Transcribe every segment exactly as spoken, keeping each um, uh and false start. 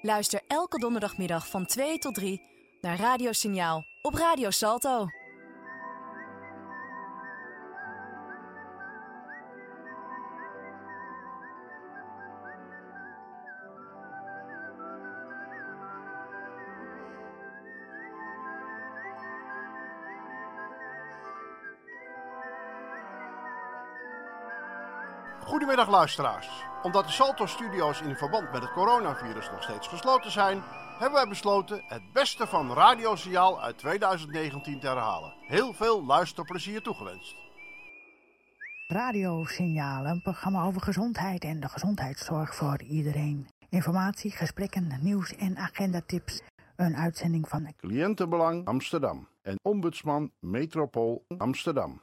Luister elke donderdagmiddag van twee tot drie naar Radiosignaal op Radio Salto. Goedemiddag luisteraars. Omdat de Salto-studio's in verband met het coronavirus nog steeds gesloten zijn, hebben wij besloten het beste van Radiosignaal uit tweeduizend negentien te herhalen. Heel veel luisterplezier toegewenst. Radiosignaal, een programma over gezondheid en de gezondheidszorg voor iedereen. Informatie, gesprekken, nieuws en agendatips. Een uitzending van Cliëntenbelang Amsterdam en Ombudsman Metropool Amsterdam.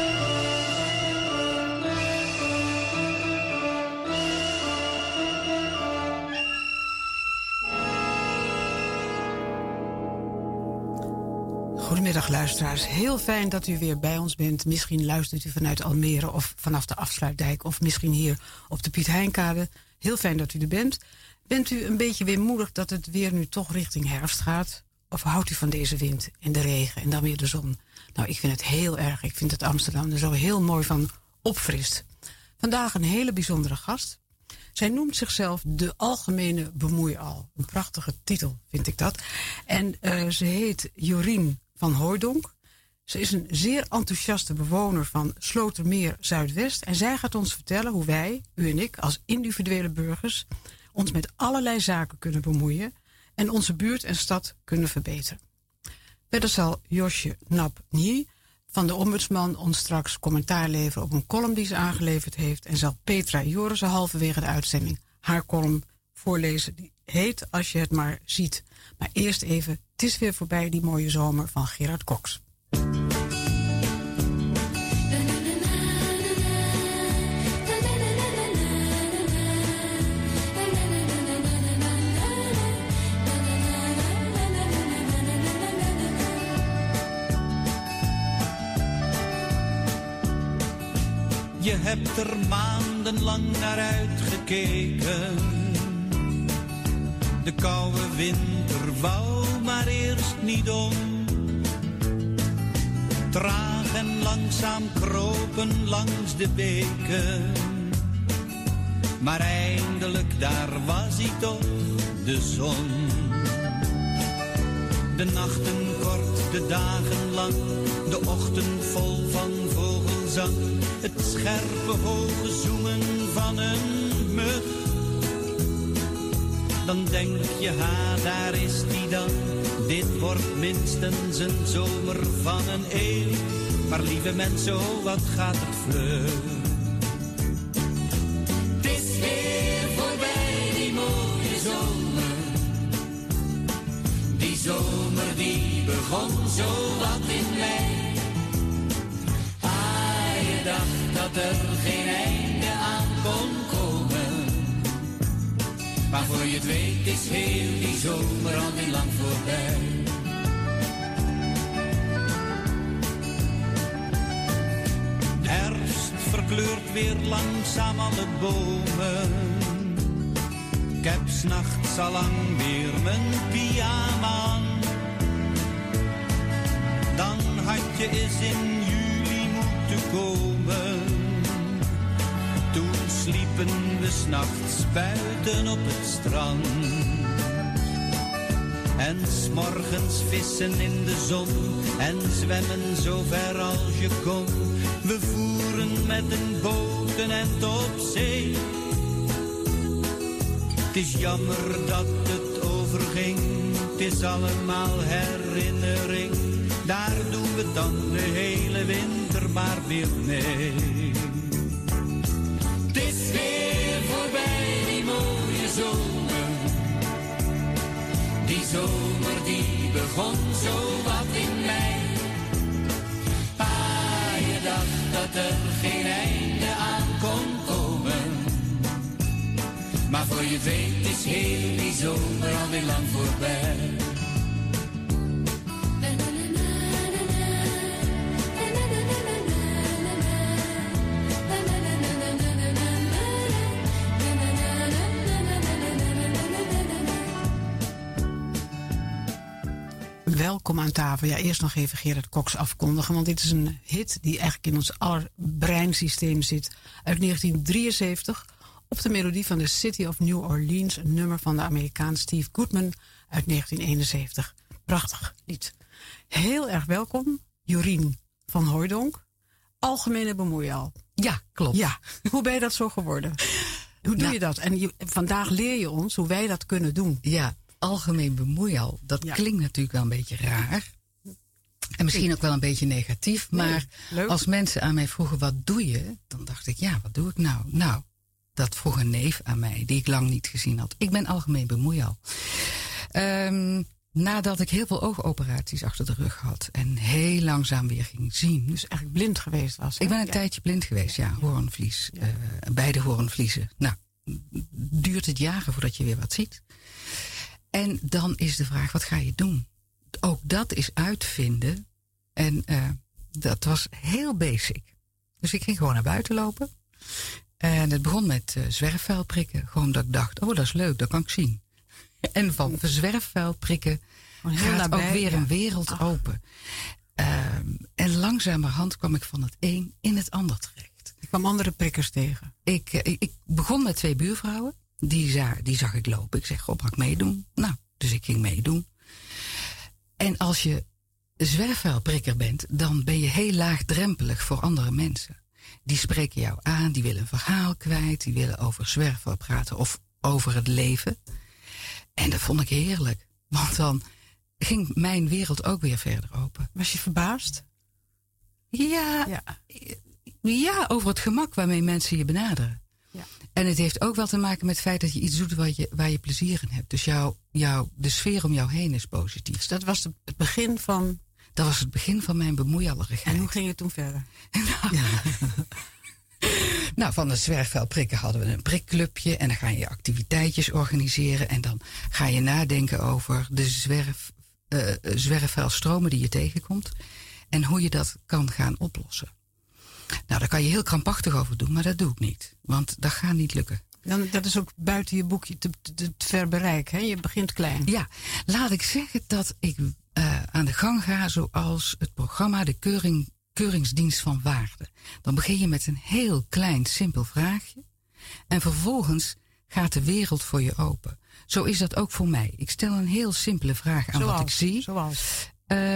Goedemiddag luisteraars, heel fijn dat u weer bij ons bent. Misschien luistert u vanuit Almere of vanaf de Afsluitdijk of misschien hier op de Piet Heinkade. Heel fijn dat u er bent. Bent u een beetje weemoedig dat het weer nu toch richting herfst gaat? Of houdt u van deze wind en de regen en dan weer de zon? Nou, ik vind het heel erg. Ik vind het Amsterdam er zo heel mooi van opfrist. Vandaag een hele bijzondere gast. Zij noemt zichzelf de Algemene Bemoeial. Een prachtige titel, vind ik dat. En uh, ze heet Jorien van Hooijdonk. Ze is een zeer enthousiaste bewoner van Slotermeer Zuidwest. En zij gaat ons vertellen hoe wij, u en ik, als individuele burgers, ons met allerlei zaken kunnen bemoeien en onze buurt en stad kunnen verbeteren. Verder zal Josje Nap-Nie van de Ombudsman ons straks commentaar leveren op een column die ze aangeleverd heeft. En zal Petra Jorissen halverwege de uitzending haar column voorlezen. Die heet Als je het maar ziet. Maar eerst even, het is weer voorbij die mooie zomer van Gerard Cox. Je hebt er maandenlang naar uitgekeken. De koude winter wou maar eerst niet om. Traag en langzaam kropen langs de beken. Maar eindelijk daar was hij toch, de zon. De nachten kort, de dagen lang, de ochtend vol van vogelzang. Het scherpe hoge zoemen van een mug. Dan denk je, ha, daar is die dan. Dit wordt minstens een zomer van een eeuw. Maar lieve mensen, oh, wat gaat het vlug. Het is weer voorbij, die mooie zomer. Die zomer die begon zo wat in mei. Dacht dat er geen einde aan kon komen. Maar voor je het weet is heel die zomer al niet lang voorbij. De herfst verkleurt weer langzaam alle bomen. Ik heb 's nachts al lang weer mijn pyjama aan. Dan had je eens in juli moeten komen. Toen sliepen we 's nachts buiten op het strand. En 's morgens vissen in de zon en zwemmen zo ver als je kon. We voeren met een boot een end op zee. Het is jammer dat het overging, het is allemaal herinnering. Daar doen we dan de hele winter maar weer mee. Het is weer voorbij, die mooie zomer. Die zomer die begon zo wat in mei. Ah, je dacht dat er geen einde aan kon komen. Maar voor je weet is heel die zomer alweer lang voorbij. welkom aan tafel. Ja, eerst nog even Gerard Cox afkondigen, want dit is een hit die eigenlijk in ons aller breinsysteem zit. Uit negentien drieënzeventig, op de melodie van de City of New Orleans, een nummer van de Amerikaan Steve Goodman uit negentien eenenzeventig. Prachtig lied. Heel erg welkom, Jorien van Hooijdonk. Algemene bemoeial. Ja, klopt. Ja, hoe ben je dat zo geworden? Hoe doe Nou, je dat? En je, vandaag leer je ons hoe wij dat kunnen doen. Ja, algemeen bemoeial. Dat Ja. klinkt natuurlijk wel een beetje raar. En misschien ook wel een beetje negatief. Nee, Maar leuk. als mensen aan mij vroegen, wat doe je? Dan dacht ik, ja, wat doe ik nou? Nou, dat vroeg een neef aan mij, die ik lang niet gezien had. Ik ben algemeen bemoeial. Um, nadat ik heel veel oogoperaties achter de rug had. En heel langzaam weer ging zien. Dus eigenlijk blind geweest was. hè? Ik ben een Ja. tijdje blind geweest, ja. Hoornvlies. Ja. Uh, beide hoornvliezen. Nou, duurt het jaren voordat je weer wat ziet. En dan is de vraag, wat ga je doen? Ook dat is uitvinden. En uh, dat was heel basic. Dus ik ging gewoon naar buiten lopen. En het begon met uh, zwerfvuil prikken. Gewoon dat ik dacht, oh dat is leuk, dat kan ik zien. En van zwerfvuil prikken Gewoon heel gaat nabij, ook weer ja. een wereld Ach. open. Um, en langzamerhand kwam ik van het een in het ander terecht. Ik kwam andere prikkers tegen. Ik, uh, ik begon met twee buurvrouwen. Die, za- die zag ik lopen. Ik zeg, goh, mag ik meedoen? Nou, dus ik ging meedoen. En als je zwerfvuilprikker bent, dan ben je heel laagdrempelig voor andere mensen. Die spreken jou aan, die willen een verhaal kwijt, die willen over zwerfvuil praten of over het leven. En dat vond ik heerlijk. Want dan ging mijn wereld ook weer verder open. Was je verbaasd? Ja, Ja. ja, over het gemak waarmee mensen je benaderen. Ja. En het heeft ook wel te maken met het feit dat je iets doet waar je, waar je plezier in hebt. Dus jou, jou, de sfeer om jou heen is positief. Dus dat was de- het begin van... Dat was het begin van mijn bemoeialigheid. En hoe ging het toen verder? Nou, van de zwerfvuil prikken hadden we een prikclubje. En dan ga je activiteitjes organiseren. En dan ga je nadenken over de zwerf, uh, zwerfvuilstromen die je tegenkomt. En hoe je dat kan gaan oplossen. Nou, daar kan je heel krampachtig over doen, maar dat doe ik niet. Want dat gaat niet lukken. Dan, dat is ook buiten je boekje te, te, te ver bereik. Hè? Je begint klein. Ja, laat ik zeggen dat ik uh, aan de gang ga zoals het programma de Keuring, Keuringsdienst van Waarde. Dan begin je met een heel klein, simpel vraagje. En vervolgens gaat de wereld voor je open. Zo is dat ook voor mij. Ik stel een heel simpele vraag aan Zoals, wat ik zie. Zoals.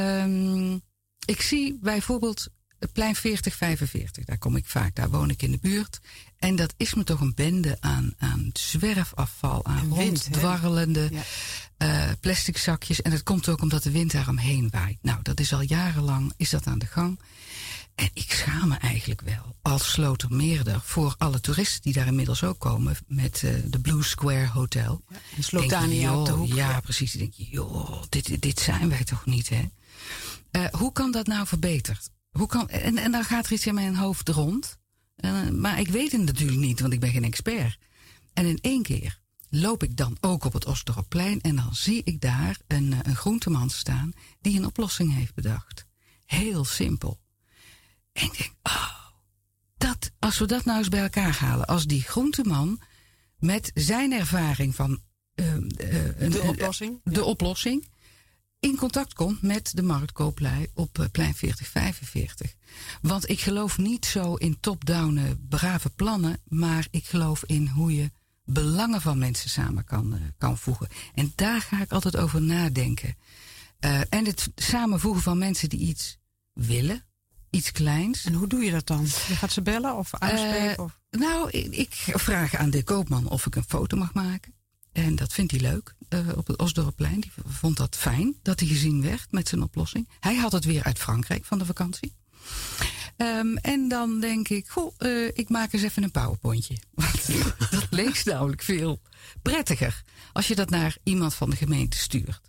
Um, ik zie bijvoorbeeld het plein veertig vijfenveertig. Daar kom ik vaak, daar woon ik in de buurt. En dat is me toch een bende aan, aan zwerfafval, aan En wind, ronddwarrelende Ja. uh, plastic zakjes. En dat komt ook omdat de wind daaromheen waait. Nou, dat is al jarenlang, is dat aan de gang. En ik schaam me eigenlijk wel als Slotermeerder voor alle toeristen die daar inmiddels ook komen met uh, de Blue Square Hotel. Ja, en Slotania op de hoek. Ja, Ja. precies. Dan denk je, joh, dit, dit zijn wij toch niet, hè? Uh, hoe kan dat nou verbeterd? Hoe kan, en, en dan gaat er iets in mijn hoofd rond. Uh, maar ik weet het natuurlijk niet, want ik ben geen expert. En in één keer loop ik dan ook op het Osdorpplein en dan zie ik daar een, een groenteman staan die een oplossing heeft bedacht. Heel simpel. En ik denk, oh, dat, als we dat nou eens bij elkaar halen. Als die groenteman met zijn ervaring van uh, uh, een, De oplossing. de ja. oplossing in contact komt met de marktkooplui op uh, plein veertig vijfenveertig. Want ik geloof niet zo in top-down uh, brave plannen, maar ik geloof in hoe je belangen van mensen samen kan, uh, kan voegen. En daar ga ik altijd over nadenken. Uh, en het samenvoegen van mensen die iets willen, iets kleins. En hoe doe je dat dan? Je gaat ze bellen of aanspreken? Uh, of? Nou, ik, ik vraag aan de koopman of ik een foto mag maken. En dat vindt hij leuk uh, op het Osdorpplein. Die vond dat fijn dat hij gezien werd met zijn oplossing. Hij had het weer uit Frankrijk van de vakantie. Um, en dan denk ik, goh, uh, ik maak eens even een powerpointje. Want dat leest namelijk veel prettiger als je dat naar iemand van de gemeente stuurt.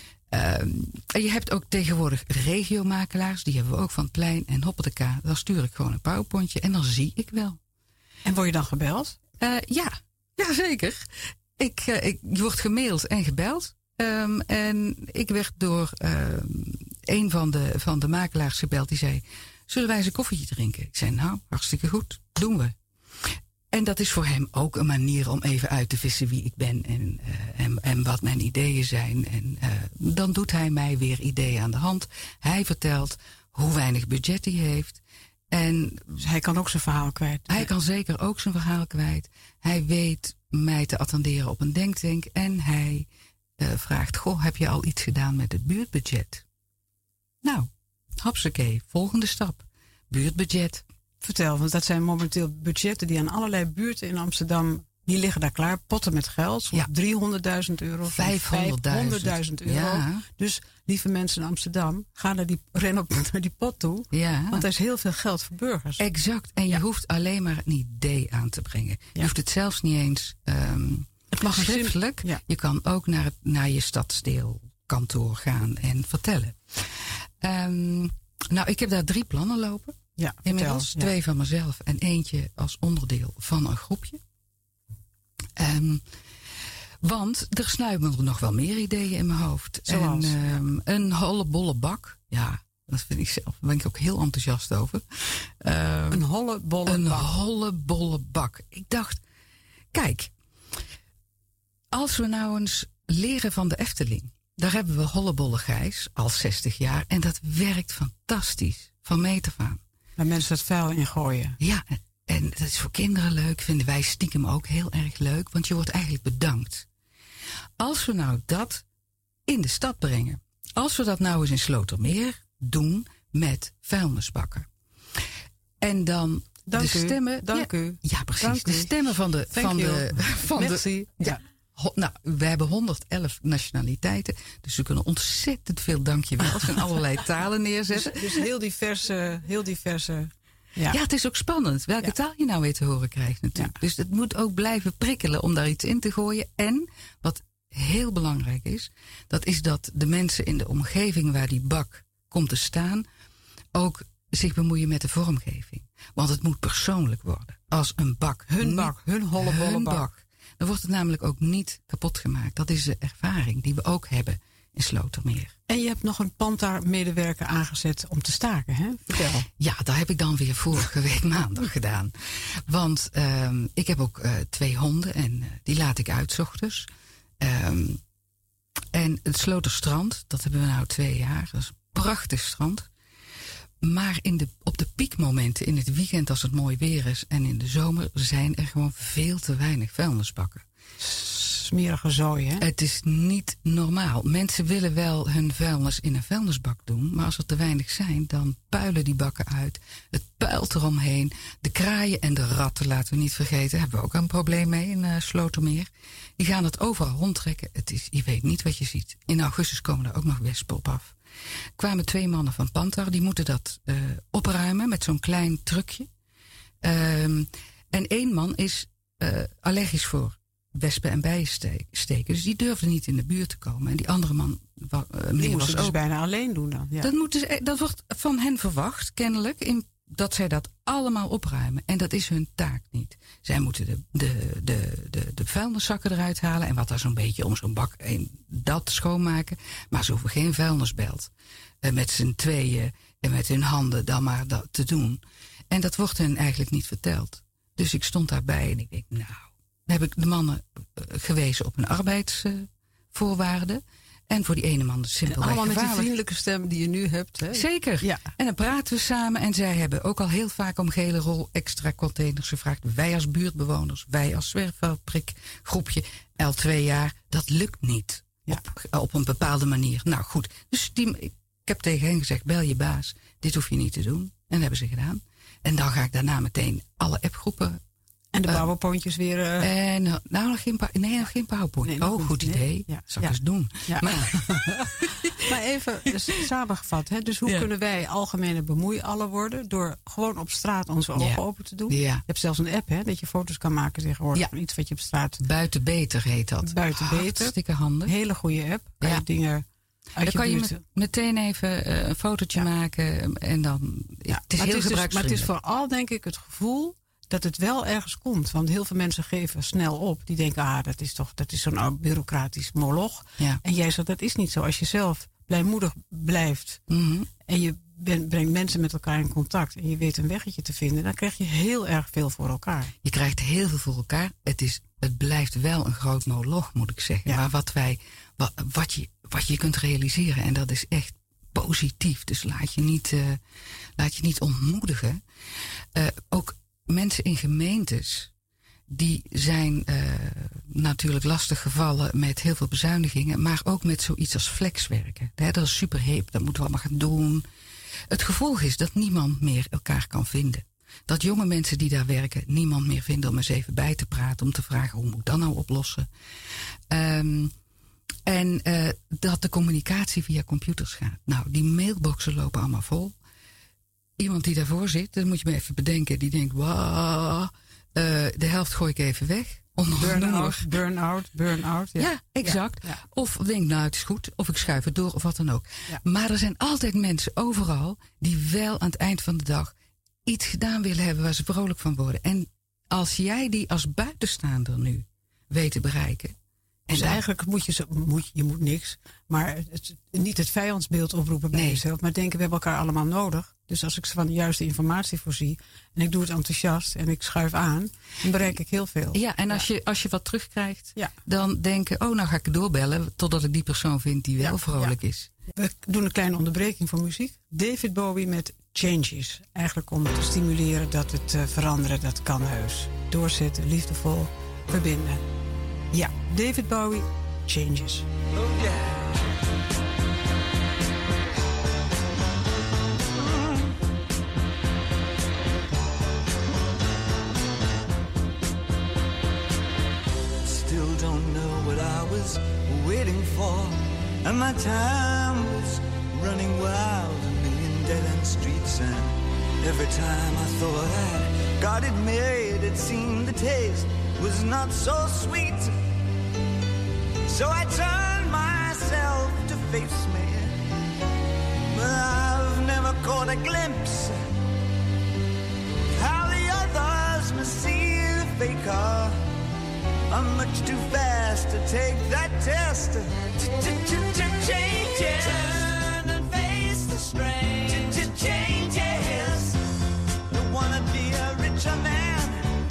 Um, en je hebt ook tegenwoordig regiomakelaars, die hebben we ook van het plein en hoppateka. Dan stuur ik gewoon een powerpointje en dan zie ik wel. En word je dan gebeld? Uh, ja, ja, zeker. Ik, uh, ik, je wordt gemaild en gebeld. Um, en ik werd door um, een van de, van de makelaars gebeld. Die zei, zullen wij eens een koffietje drinken? Ik zei, nou, hartstikke goed, doen we. En dat is voor hem ook een manier om even uit te vissen wie ik ben en, uh, en, en wat mijn ideeën zijn. En uh, dan doet hij mij weer ideeën aan de hand. Hij vertelt hoe weinig budget hij heeft. En dus hij kan ook zijn verhaal kwijt. Hij kan zeker ook zijn verhaal kwijt. Hij weet mij te attenderen op een denktank. En hij uh, vraagt, goh, heb je al iets gedaan met het buurtbudget? Nou, hopsakee, volgende stap. Buurtbudget. Vertel, want dat zijn momenteel budgetten die aan allerlei buurten in Amsterdam, die liggen daar klaar. Potten met geld, soms ja. driehonderdduizend euro. vijfhonderdduizend euro. Ja. Dus lieve mensen in Amsterdam, ga naar die, ren op naar die pot toe. Ja. Want er is heel veel geld voor burgers. Exact. En je ja. hoeft alleen maar een idee aan te brengen. Je ja. hoeft het zelfs niet eens um, het mag schriftelijk. Ja. Je kan ook naar, het, naar je stadsdeelkantoor gaan en vertellen. Um, nou, ik heb daar drie plannen lopen. Ja, inmiddels vertel, twee ja. van mezelf en eentje als onderdeel van een groepje. Um, want er snuimelen nog wel meer ideeën in mijn hoofd. Zoals? En, um, een hollebolle bak. Ja, dat vind ik zelf. Daar ben ik ook heel enthousiast over. Um, een hollebolle een bak. Een hollebolle bak. Ik dacht, kijk, als we nou eens leren van de Efteling. Daar hebben we hollebolle Gijs al zestig jaar. En dat werkt fantastisch. Van meet af aan. Waar mensen het vuil in gooien. Ja, en dat is voor kinderen leuk. Vinden wij stiekem ook heel erg leuk. Want je wordt eigenlijk bedankt. Als we nou dat in de stad brengen. Als we dat nou eens in Slotermeer doen met vuilnisbakken. En dan dank de stemmen. U, dank ja, u. Ja, precies. Dank de u. stemmen van de. Thank van you. de, van Merci. de ja. Ho, nou, we hebben honderdelf nationaliteiten. Dus we kunnen ontzettend veel dankjewels in allerlei talen neerzetten. Dus, dus heel diverse. Heel diverse ja. ja, het is ook spannend welke ja. taal je nou weer te horen krijgt natuurlijk. Ja. Dus het moet ook blijven prikkelen om daar iets in te gooien. En wat heel belangrijk is, dat is dat de mensen in de omgeving waar die bak komt te staan ook zich bemoeien met de vormgeving. Want het moet persoonlijk worden. Als een bak. Hun bak, hun hollebolle bak. bak. Dan wordt het namelijk ook niet kapot gemaakt. Dat is de ervaring die we ook hebben in Slotermeer. En je hebt nog een Panta-medewerker aangezet om te staken, hè? Vertel. Ja, daar heb ik dan weer vorige week maandag gedaan. Want um, ik heb ook uh, twee honden en uh, die laat ik uit 's ochtends. Um, en het Sloterstrand, dat hebben we nou twee jaar. Dat is een prachtig strand. Maar in de, op de piekmomenten, in het weekend als het mooi weer is en in de zomer, zijn er gewoon veel te weinig vuilnisbakken. Smerige zooi, hè? Het is niet normaal. Mensen willen wel hun vuilnis in een vuilnisbak doen, maar als er te weinig zijn, dan puilen die bakken uit. Het puilt eromheen. De kraaien en de ratten, laten we niet vergeten, hebben we ook een probleem mee in uh, Slotermeer. Die gaan het overal rondtrekken. Het is, je weet niet wat je ziet. In augustus komen er ook nog wespen op af. Kwamen twee mannen van Pantar, die moeten dat uh, opruimen met zo'n klein trucje. Um, en één man is uh, allergisch voor wespen en bijen steken. Dus die durfde niet in de buurt te komen. En die andere man wa, uh, die moest was het ook dus bijna alleen doen dan. Ja. Dat, moeten, dat wordt van hen verwacht, kennelijk, in, dat zij dat allemaal opruimen. En dat is hun taak niet. Zij moeten de, de, de, de, de vuilniszakken eruit halen. En wat daar zo'n beetje om zo'n bak heen, dat schoonmaken. Maar ze hoeven geen vuilnisbelt uh, met z'n tweeën en met hun handen dan maar dat te doen. En dat wordt hen eigenlijk niet verteld. Dus ik stond daarbij en ik denk, nou, dan heb ik de mannen uh, gewezen op hun arbeidsvoorwaarden. Uh, En voor die ene man dus simpelweg allemaal met gevaarlijk. die vriendelijke stem die je nu hebt. Hè? Zeker. Ja. En dan praten we samen. En zij hebben ook al heel vaak om gele rol extra containers gevraagd. Wij als buurtbewoners, wij als zwerffabriekgroepje, al twee jaar. Dat lukt niet. Ja. Op, op een bepaalde manier. Nou goed. Dus die, ik heb tegen hen gezegd, bel je baas. Dit hoef je niet te doen. En dat hebben ze gedaan. En dan ga ik daarna meteen alle appgroepen. En de powerpointjes weer. Uh... En, nou, nog geen, nee, nog geen powerpoint. Nee, oh, goed idee. Nee. Ja. Zal ik ja. eens doen. Ja. Maar, maar even dus, samengevat. Hè? Dus hoe ja. kunnen wij algemene bemoeiallen worden? Door gewoon op straat onze ogen ja. open te doen. Ja. Je hebt zelfs een app, hè, dat je foto's kan maken tegenwoordig. Ja. Van iets wat je op straat. Buiten beter heet dat. Buiten beter. Hartstikke handig. Hele goede app. Waar ja. je dingen. Dan kan je met, meteen even uh, een fotootje ja. maken. En dan. Ja. Het is maar heel het is dus, gebruiksvriendelijk. Maar het is vooral, denk ik, het gevoel dat het wel ergens komt. Want heel veel mensen geven snel op. Die denken, ah, dat is toch, dat is zo'n oud bureaucratisch moloch. Ja. En jij zegt, dat is niet zo. Als je zelf blijmoedig blijft. Mm-hmm. En je ben, brengt mensen met elkaar in contact en je weet een weggetje te vinden, dan krijg je heel erg veel voor elkaar. Je krijgt heel veel voor elkaar. Het, is, het blijft wel een groot moloch, moet ik zeggen. Ja. Maar wat, wij, wat, wat, je, wat je kunt realiseren, en dat is echt positief. Dus laat je niet, uh, laat je niet ontmoedigen. Uh, ook mensen in gemeentes, die zijn uh, natuurlijk lastig gevallen met heel veel bezuinigingen, maar ook met zoiets als flexwerken. Dat is super hip, dat moeten we allemaal gaan doen. Het gevolg is dat niemand meer elkaar kan vinden. Dat jonge mensen die daar werken niemand meer vinden om eens even bij te praten, om te vragen hoe moet ik dat nou oplossen. Um, en uh, dat de communicatie via computers gaat. Nou, die mailboxen lopen allemaal vol. Iemand die daarvoor zit, dat moet je me even bedenken, die denkt, wauw, uh, de helft gooi ik even weg. Burn-out, burn-out, burn-out. Ja, ja exact. Ja, ja. Of denk, nou, het is goed, of ik schuif het door, of wat dan ook. Ja. Maar er zijn altijd mensen overal die wel aan het eind van de dag iets gedaan willen hebben waar ze vrolijk van worden. En als jij die als buitenstaander nu weet te bereiken. Dus en eigenlijk moet je, zo, moet, je moet niks, maar het, niet het vijandsbeeld oproepen bij nee. jezelf. Maar denken, we hebben elkaar allemaal nodig. Dus als ik ze van de juiste informatie voorzie en ik doe het enthousiast en ik schuif aan, dan bereik ik heel veel. Ja, en ja. Als, je, als je wat terugkrijgt, ja. dan denken, oh, nou ga ik doorbellen totdat ik die persoon vind die wel ja. vrolijk ja. is. We doen een kleine onderbreking voor muziek. David Bowie met Changes. Eigenlijk om te stimuleren dat het uh, veranderen, dat kan heus. Doorzetten, liefdevol, verbinden. Ja, David Bowie, Changes. Oh yeah. Still don't know what I was waiting for, and my time was running wild, a million dead-end streets, and every time I thought I'd got it made, it seemed the taste was not so sweet. So I turned myself to face me, but I've never caught a glimpse how the others must see the faker. I'm much too fast to take that test. Changes. Turn and face the strain. Changes. Don't wanna be a richer man.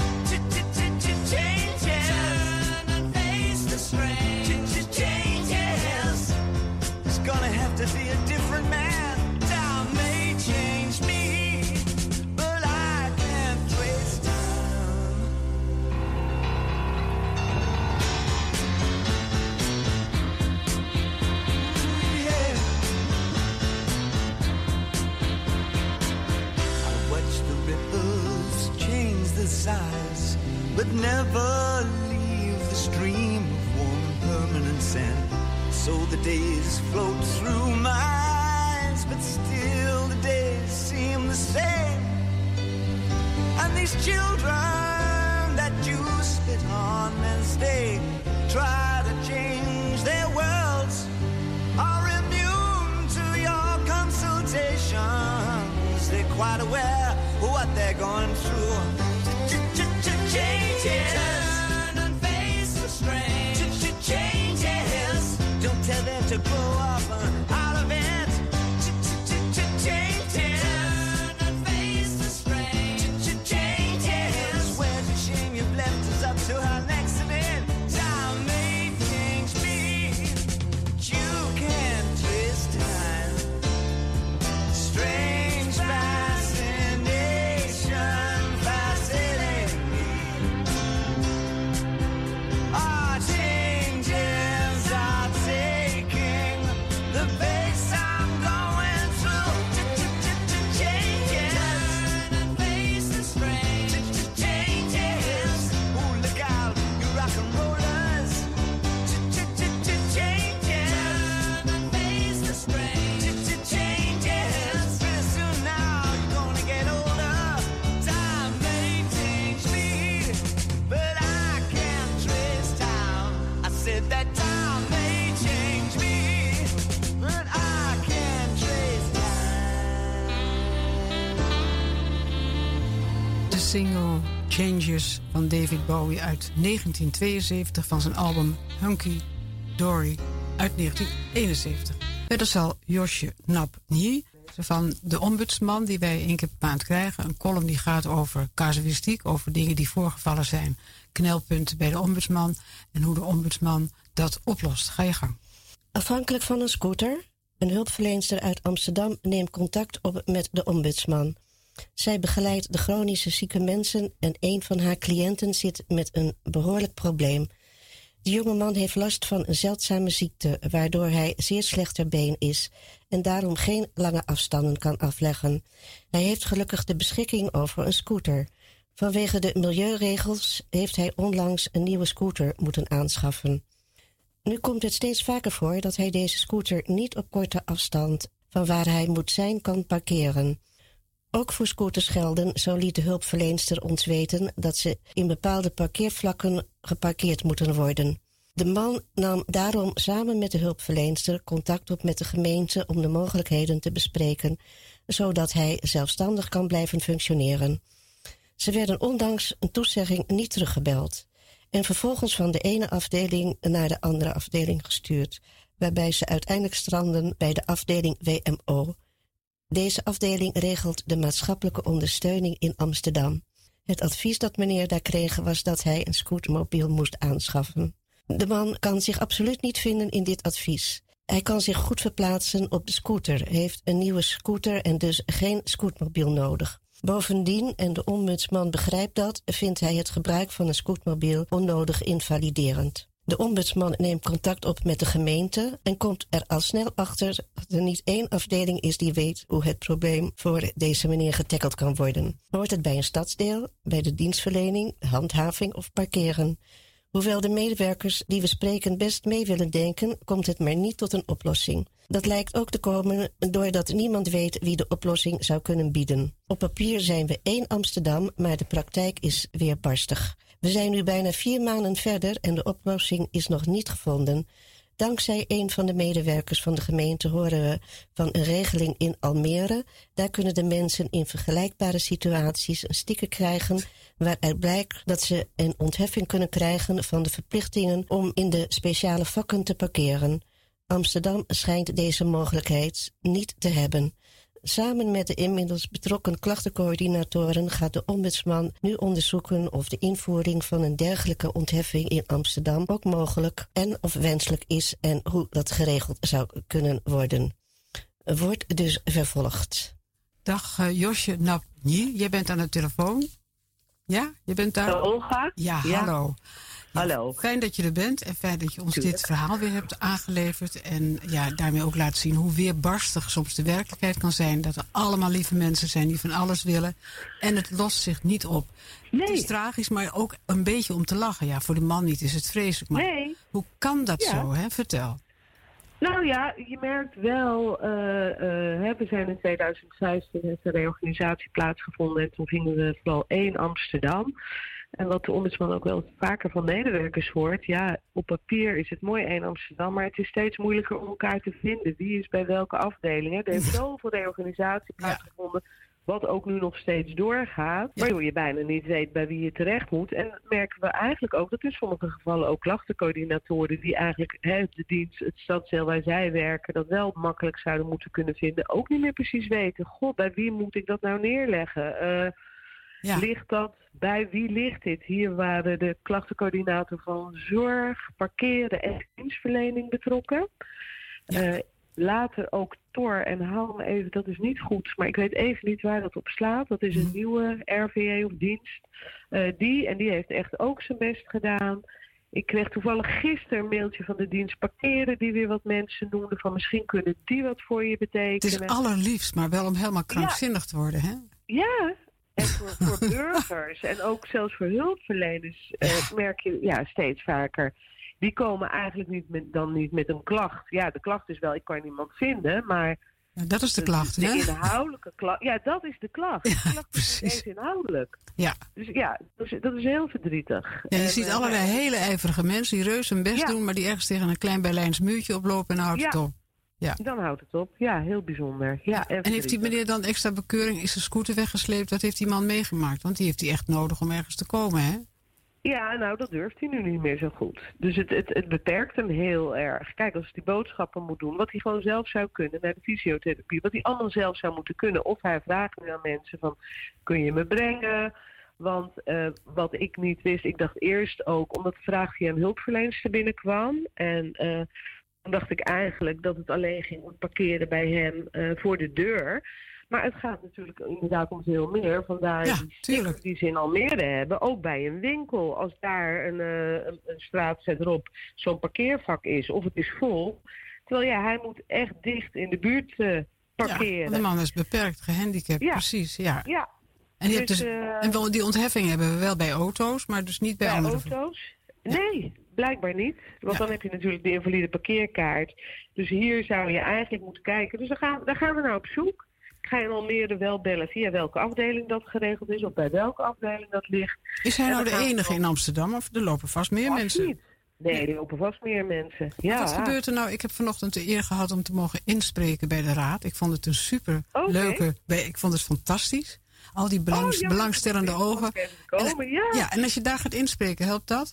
Changes. Turn and face the strain. Changes. It's gonna have to be a different man. Time may change me, but I can't trace time. Yeah. I watch the ripples change the size, but never leave the stream of warm permanent sand. So the days float through my eyes, but still the days seem the same. And these children that you spit on as they try to change their worlds are immune to your consultations. They're quite aware of what they're going through. Changes. Turn and face the strain. Changes. Don't tell them to grow up out of it. Changes. Turn and face the strain. Changes. Where's the shame you've left us up to our next event? Time may change me, but you can't twist time. Strange fascination, fascinating me. Our changes are taking the pace I'm going through. Changes. Turn and face the strain. Changes. Ooh, look out, you rock and rollers. Changes. Turn and face the strain. Changes. Pretty soon now you're gonna get older. Time may change me, but I can't trace time. I said that time may change me, but I can't trace time. De single Changes van David Bowie uit negentien tweeënzeventig van zijn album Hunky Dory uit negentien eenenzeventig. Verder zal Josje Nap Nyi van de ombudsman die wij één keer per maand krijgen. Een column die gaat over casuïstiek, over dingen die voorgevallen zijn. Knelpunten bij de ombudsman en hoe de ombudsman dat oplost. Ga je gang. Afhankelijk van een scooter, een hulpverlenster uit Amsterdam neemt contact op met de ombudsman. Zij begeleidt de chronische zieke mensen en een van haar cliënten zit met een behoorlijk probleem. De jonge man heeft last van een zeldzame ziekte, waardoor hij zeer slecht ter been is en daarom geen lange afstanden kan afleggen. Hij heeft gelukkig de beschikking over een scooter. Vanwege de milieuregels heeft hij onlangs een nieuwe scooter moeten aanschaffen. Nu komt het steeds vaker voor dat hij deze scooter niet op korte afstand van waar hij moet zijn kan parkeren. Ook voor scooters gelden, zo liet de hulpverlenster ons weten, dat ze in bepaalde parkeervlakken geparkeerd moeten worden. De man nam daarom samen met de hulpverlenster contact op met de gemeente om de mogelijkheden te bespreken, zodat hij zelfstandig kan blijven functioneren. Ze werden ondanks een toezegging niet teruggebeld en vervolgens van de ene afdeling naar de andere afdeling gestuurd, waarbij ze uiteindelijk stranden bij de afdeling W M O. Deze afdeling regelt de maatschappelijke ondersteuning in Amsterdam. Het advies dat meneer daar kreeg was dat hij een scootermobiel moest aanschaffen. De man kan zich absoluut niet vinden in dit advies. Hij kan zich goed verplaatsen op de scooter, heeft een nieuwe scooter en dus geen scootmobiel nodig. Bovendien, en de ombudsman begrijpt dat, vindt hij het gebruik van een scootmobiel onnodig invaliderend. De ombudsman neemt contact op met de gemeente en komt er al snel achter dat er niet één afdeling is die weet hoe het probleem voor deze meneer getackeld kan worden. Hoort het bij een stadsdeel, bij de dienstverlening, handhaving of parkeren? Hoewel de medewerkers die we spreken best mee willen denken, komt het maar niet tot een oplossing. Dat lijkt ook te komen doordat niemand weet wie de oplossing zou kunnen bieden. Op papier zijn we één Amsterdam, maar de praktijk is weerbarstig. We zijn nu bijna vier maanden verder en de oplossing is nog niet gevonden. Dankzij een van de medewerkers van de gemeente horen we van een regeling in Almere. Daar kunnen de mensen in vergelijkbare situaties een sticker krijgen waaruit blijkt dat ze een ontheffing kunnen krijgen van de verplichtingen om in de speciale vakken te parkeren. Amsterdam schijnt deze mogelijkheid niet te hebben. Samen met de inmiddels betrokken klachtencoördinatoren gaat de ombudsman nu onderzoeken of de invoering van een dergelijke ontheffing in Amsterdam ook mogelijk en of wenselijk is en hoe dat geregeld zou kunnen worden. Wordt dus vervolgd. Dag uh, Josje Napni, jij bent aan de telefoon. Ja, je bent daar? Uh, Olga? Ja, ja. hallo. Ja, hallo. Fijn dat je er bent en fijn dat je ons Tuurlijk. dit verhaal weer hebt aangeleverd. En ja, daarmee ook laat zien hoe weerbarstig soms de werkelijkheid kan zijn. Dat er allemaal lieve mensen zijn die van alles willen. En het lost zich niet op. Nee. Het is tragisch, maar ook een beetje om te lachen. Ja, voor de man niet is het vreselijk. Maar nee. Hoe kan dat ja. zo, hè? Vertel. Nou ja, je merkt wel, uh, uh, we zijn in tweeduizend vijftien heeft een reorganisatie plaatsgevonden en toen gingen we vooral één Amsterdam. En wat de ombudsman ook wel vaker van medewerkers hoort, ja, op papier is het mooi één Amsterdam, maar het is steeds moeilijker om elkaar te vinden. Wie is bij welke afdeling? Hè? Er heeft zoveel reorganisatie plaatsgevonden, wat ook nu nog steeds doorgaat, waardoor je bijna niet weet bij wie je terecht moet. En merken we eigenlijk ook dat in sommige gevallen ook klachtencoördinatoren die eigenlijk hè, de dienst, het stadsdeel waar zij werken, dat wel makkelijk zouden moeten kunnen vinden, ook niet meer precies weten. God, bij wie moet ik dat nou neerleggen? Uh, ja. Ligt dat, bij wie ligt dit? Hier waren de klachtencoördinator van zorg, parkeren en dienstverlening betrokken. Ja. Uh, Later ook Tor en hou me even, dat is niet goed, maar ik weet even niet waar dat op slaat. Dat is een nieuwe R V E of dienst. Uh, die, en die heeft echt ook zijn best gedaan. Ik kreeg toevallig gisteren een mailtje van de dienst parkeren die weer wat mensen noemden van misschien kunnen die wat voor je betekenen. Het is allerliefst, maar wel om helemaal krankzinnig ja. te worden, hè? Ja, en voor, voor burgers en ook zelfs voor hulpverleners uh, ja. merk je ja, steeds vaker. Die komen eigenlijk niet met, dan niet met een klacht. Ja, de klacht is wel, ik kan niemand vinden, maar... Ja, dat is de klacht, hè? De inhoudelijke klacht. Ja, dat is de klacht. Ja, de klacht precies. is niet eens inhoudelijk. Ja. Dus ja, dat is, dat is heel verdrietig. Ja, je en, ziet uh, allerlei ja. hele ijverige mensen die reus hun best ja. doen, maar die ergens tegen een klein Berlijns muurtje oplopen en dan houdt ja. het op. Ja. Dan houdt het op. Ja, heel bijzonder. Ja, en, en heeft die meneer dan extra bekeuring? Is de scooter weggesleept? Wat heeft die man meegemaakt? Want die heeft hij echt nodig om ergens te komen, hè? Ja, nou, dat durft hij nu niet meer zo goed. Dus het, het, het beperkt hem heel erg. Kijk, als hij die boodschappen moet doen, wat hij gewoon zelf zou kunnen naar de fysiotherapie, wat hij allemaal zelf zou moeten kunnen. Of hij vraagt nu aan mensen van, kun je me brengen? Want uh, wat ik niet wist, ik dacht eerst ook, omdat de vraag via een hulpverlenster binnenkwam. En uh, toen dacht ik eigenlijk dat het alleen ging om parkeren bij hem uh, voor de deur. Maar het gaat natuurlijk inderdaad om veel meer. Vandaar ja, die stickers die ze in Almere hebben. Ook bij een winkel. Als daar een, uh, een, een straat verderop zo'n parkeervak is. Of het is vol. Terwijl ja, hij moet echt dicht in de buurt uh, parkeren. Ja, de man is beperkt gehandicapt. Ja. Precies, ja. ja. En, je dus, hebt dus, uh, en wel, die ontheffing hebben we wel bij auto's. Maar dus niet bij, bij andere auto's? Nee, blijkbaar niet. Want ja. dan heb je natuurlijk de invalide parkeerkaart. Dus hier zou je eigenlijk moeten kijken. Dus daar gaan, daar gaan we nou op zoek. Ik ga in Almere wel bellen via welke afdeling dat geregeld is. Of bij welke afdeling dat ligt. Is hij nou de enige in Amsterdam? Of er lopen vast meer vast mensen? Niet. Nee, er lopen vast meer mensen. Ja. Wat gebeurt er nou? Ik heb vanochtend de eer gehad om te mogen inspreken bij de raad. Ik vond het een super okay. leuke... Ik vond het fantastisch. Al die belangs, oh, ja, belangstellende ogen. Komen, en, ja. ja, en als je daar gaat inspreken, helpt dat?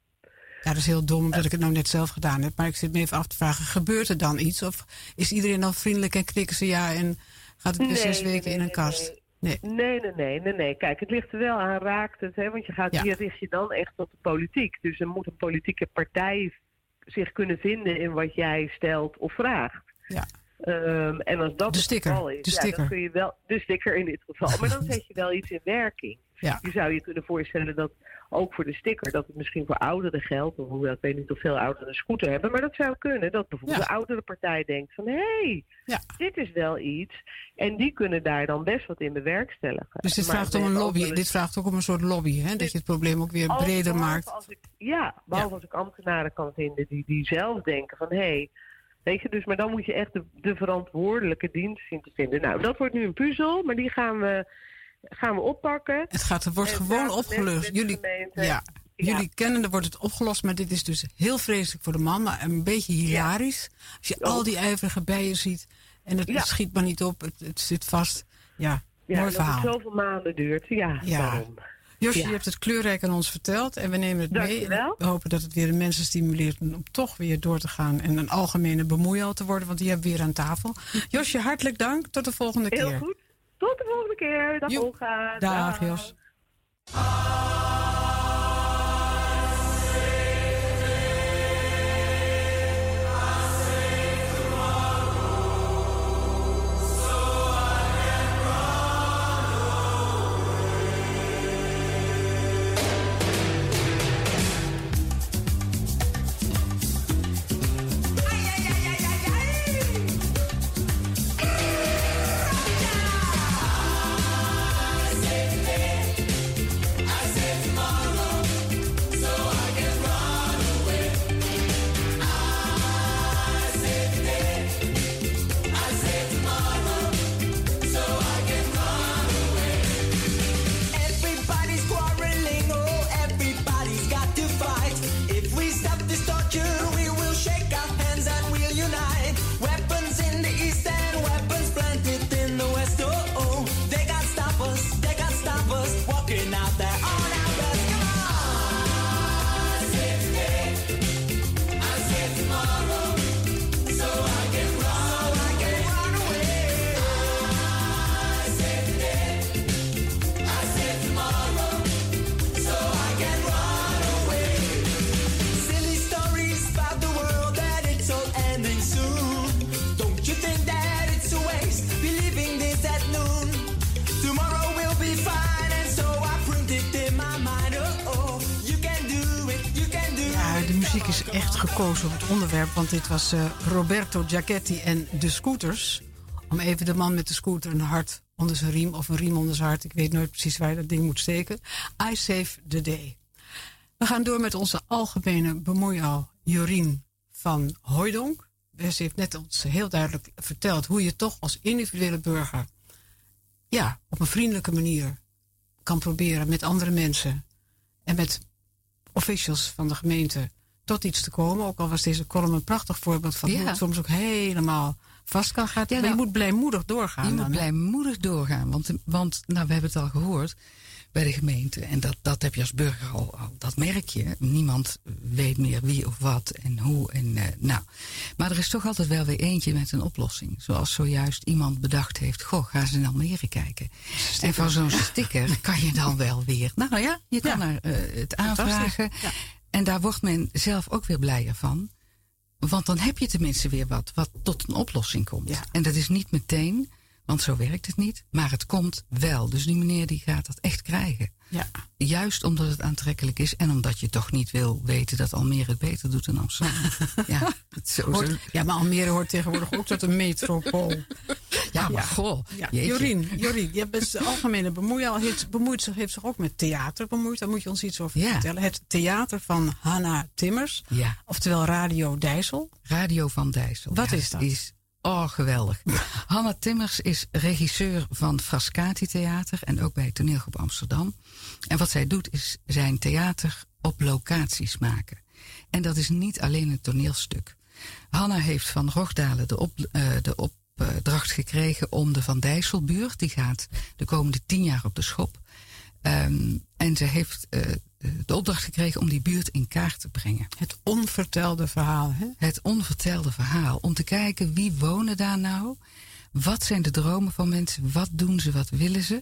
Ja, dat is heel dom dat ik het nou net zelf gedaan heb. Maar ik zit me even af te vragen, gebeurt er dan iets? Of is iedereen dan vriendelijk en knikken ze ja en gaat het weer nee, zes weken nee, in een nee, kast? Nee. Nee. Nee, nee, nee, nee, nee. Kijk, het ligt er wel aan, raakt het. Hè? Want je gaat, ja. hier richt je dan echt op de politiek. Dus er moet een politieke partij zich kunnen vinden in wat jij stelt of vraagt. Ja. Um, en als dat de het sticker, geval is, de ja, sticker. dan kun je wel de sticker in dit geval. Maar dan zet je wel iets in werking. Ja. Je zou je kunnen voorstellen dat ook voor de sticker, dat het misschien voor ouderen geldt. Of hoewel ik weet niet of veel ouderen een scooter hebben. Maar dat zou kunnen. Dat bijvoorbeeld ja. de oudere partij denkt van, hé, hey, ja. dit is wel iets. En die kunnen daar dan best wat in bewerkstelligen. Dus dit maar vraagt om een lobby. Eens... Dit vraagt ook om een soort lobby, hè? Dit... Dat je het probleem ook weer als, breder maakt. Als ik, ja, behalve ja. als ik ambtenaren kan vinden die, die zelf denken van, hé, hey, weet je, dus, maar dan moet je echt de, de verantwoordelijke dienst zien te vinden. Nou, dat wordt nu een puzzel, maar die gaan we, gaan we oppakken. Het gaat, er wordt en gewoon opgelost. Jullie, ja, ja. jullie kennen, er wordt het opgelost, maar dit is dus heel vreselijk voor de man, maar een beetje hilarisch. Ja. Als je oh. al die ijverige bijen ziet en het, ja. het schiet maar niet op, het, het zit vast. Ja, ja mooi verhaal. Ja, dat het zoveel maanden duurt. Ja, ja. Daarom. Josje, ja. je hebt het kleurrijk aan ons verteld en we nemen het Dank mee. Je wel. We hopen dat het weer de mensen stimuleert om toch weer door te gaan en een algemene bemoeial te worden, want die hebben we weer aan tafel. Josje, hartelijk dank. Tot de volgende Heel keer. Heel goed. Tot de volgende keer. Dag Olga. Dag, Dag Jos. Is echt gekozen op het onderwerp, want dit was uh, Roberto Giachetti en de scooters. Om even de man met de scooter een hart onder zijn riem of een riem onder zijn hart. Ik weet nooit precies waar je dat ding moet steken. I save the day. We gaan door met onze algemene bemoeial Jorien van Hooijdonk. Ze heeft net ons heel duidelijk verteld hoe je toch als individuele burger ja, op een vriendelijke manier kan proberen met andere mensen en met officials van de gemeente tot iets te komen. Ook al was deze column een prachtig voorbeeld van ja. hoe het soms ook helemaal vast kan gaan. Ja, nou, je moet blijmoedig doorgaan. Je dan, moet blijmoedig doorgaan. Want, want nou, we hebben het al gehoord. bij de gemeente. En dat, dat heb je als burger al, al. Dat merk je. Niemand weet meer wie of wat en hoe. En, uh, nou. Maar er is toch altijd wel weer eentje met een oplossing. Zoals zojuist iemand bedacht heeft. Goh, ga eens in Almere kijken. En van zo'n sticker kan je dan wel weer. Nou ja, je kan ja. er uh, het aanvragen. Ja. En daar wordt men zelf ook weer blijer van. Want dan heb je tenminste weer wat, wat tot een oplossing komt. Ja. En dat is niet meteen, want zo werkt het niet. Maar het komt wel. Dus die meneer die gaat dat echt krijgen. Ja. Juist omdat het aantrekkelijk is. En omdat je toch niet wil weten dat Almere het beter doet dan Amsterdam. ja, zo, hoort, zo. ja, maar Almere hoort tegenwoordig ook tot een metropool. Ja, maar ja. goh. Ja. Jorien, Jorien, je bent de algemene bemoeial. Heeft, bemoeit zich, heeft zich ook met theater bemoeid. Daar moet je ons iets over ja. vertellen. Het theater van Hanna Timmers. Ja. Oftewel Radio Dijssel. Radio van Dijssel. Wat ja, is dat? Is, oh, geweldig. Hanna Timmers is regisseur van Frascati Theater. En ook bij Toneelgroep Amsterdam. En wat zij doet is zijn theater op locaties maken. En dat is niet alleen een toneelstuk. Hanna heeft van Rogdalen de, op, uh, de opdracht gekregen om de Van Dijsselbuurt. Die gaat de komende tien jaar op de schop. Um, en ze heeft uh, de opdracht gekregen om die buurt in kaart te brengen. Het onvertelde verhaal, hè? Het onvertelde verhaal. Om te kijken wie wonen daar nou? Wat zijn de dromen van mensen? Wat doen ze? Wat willen ze?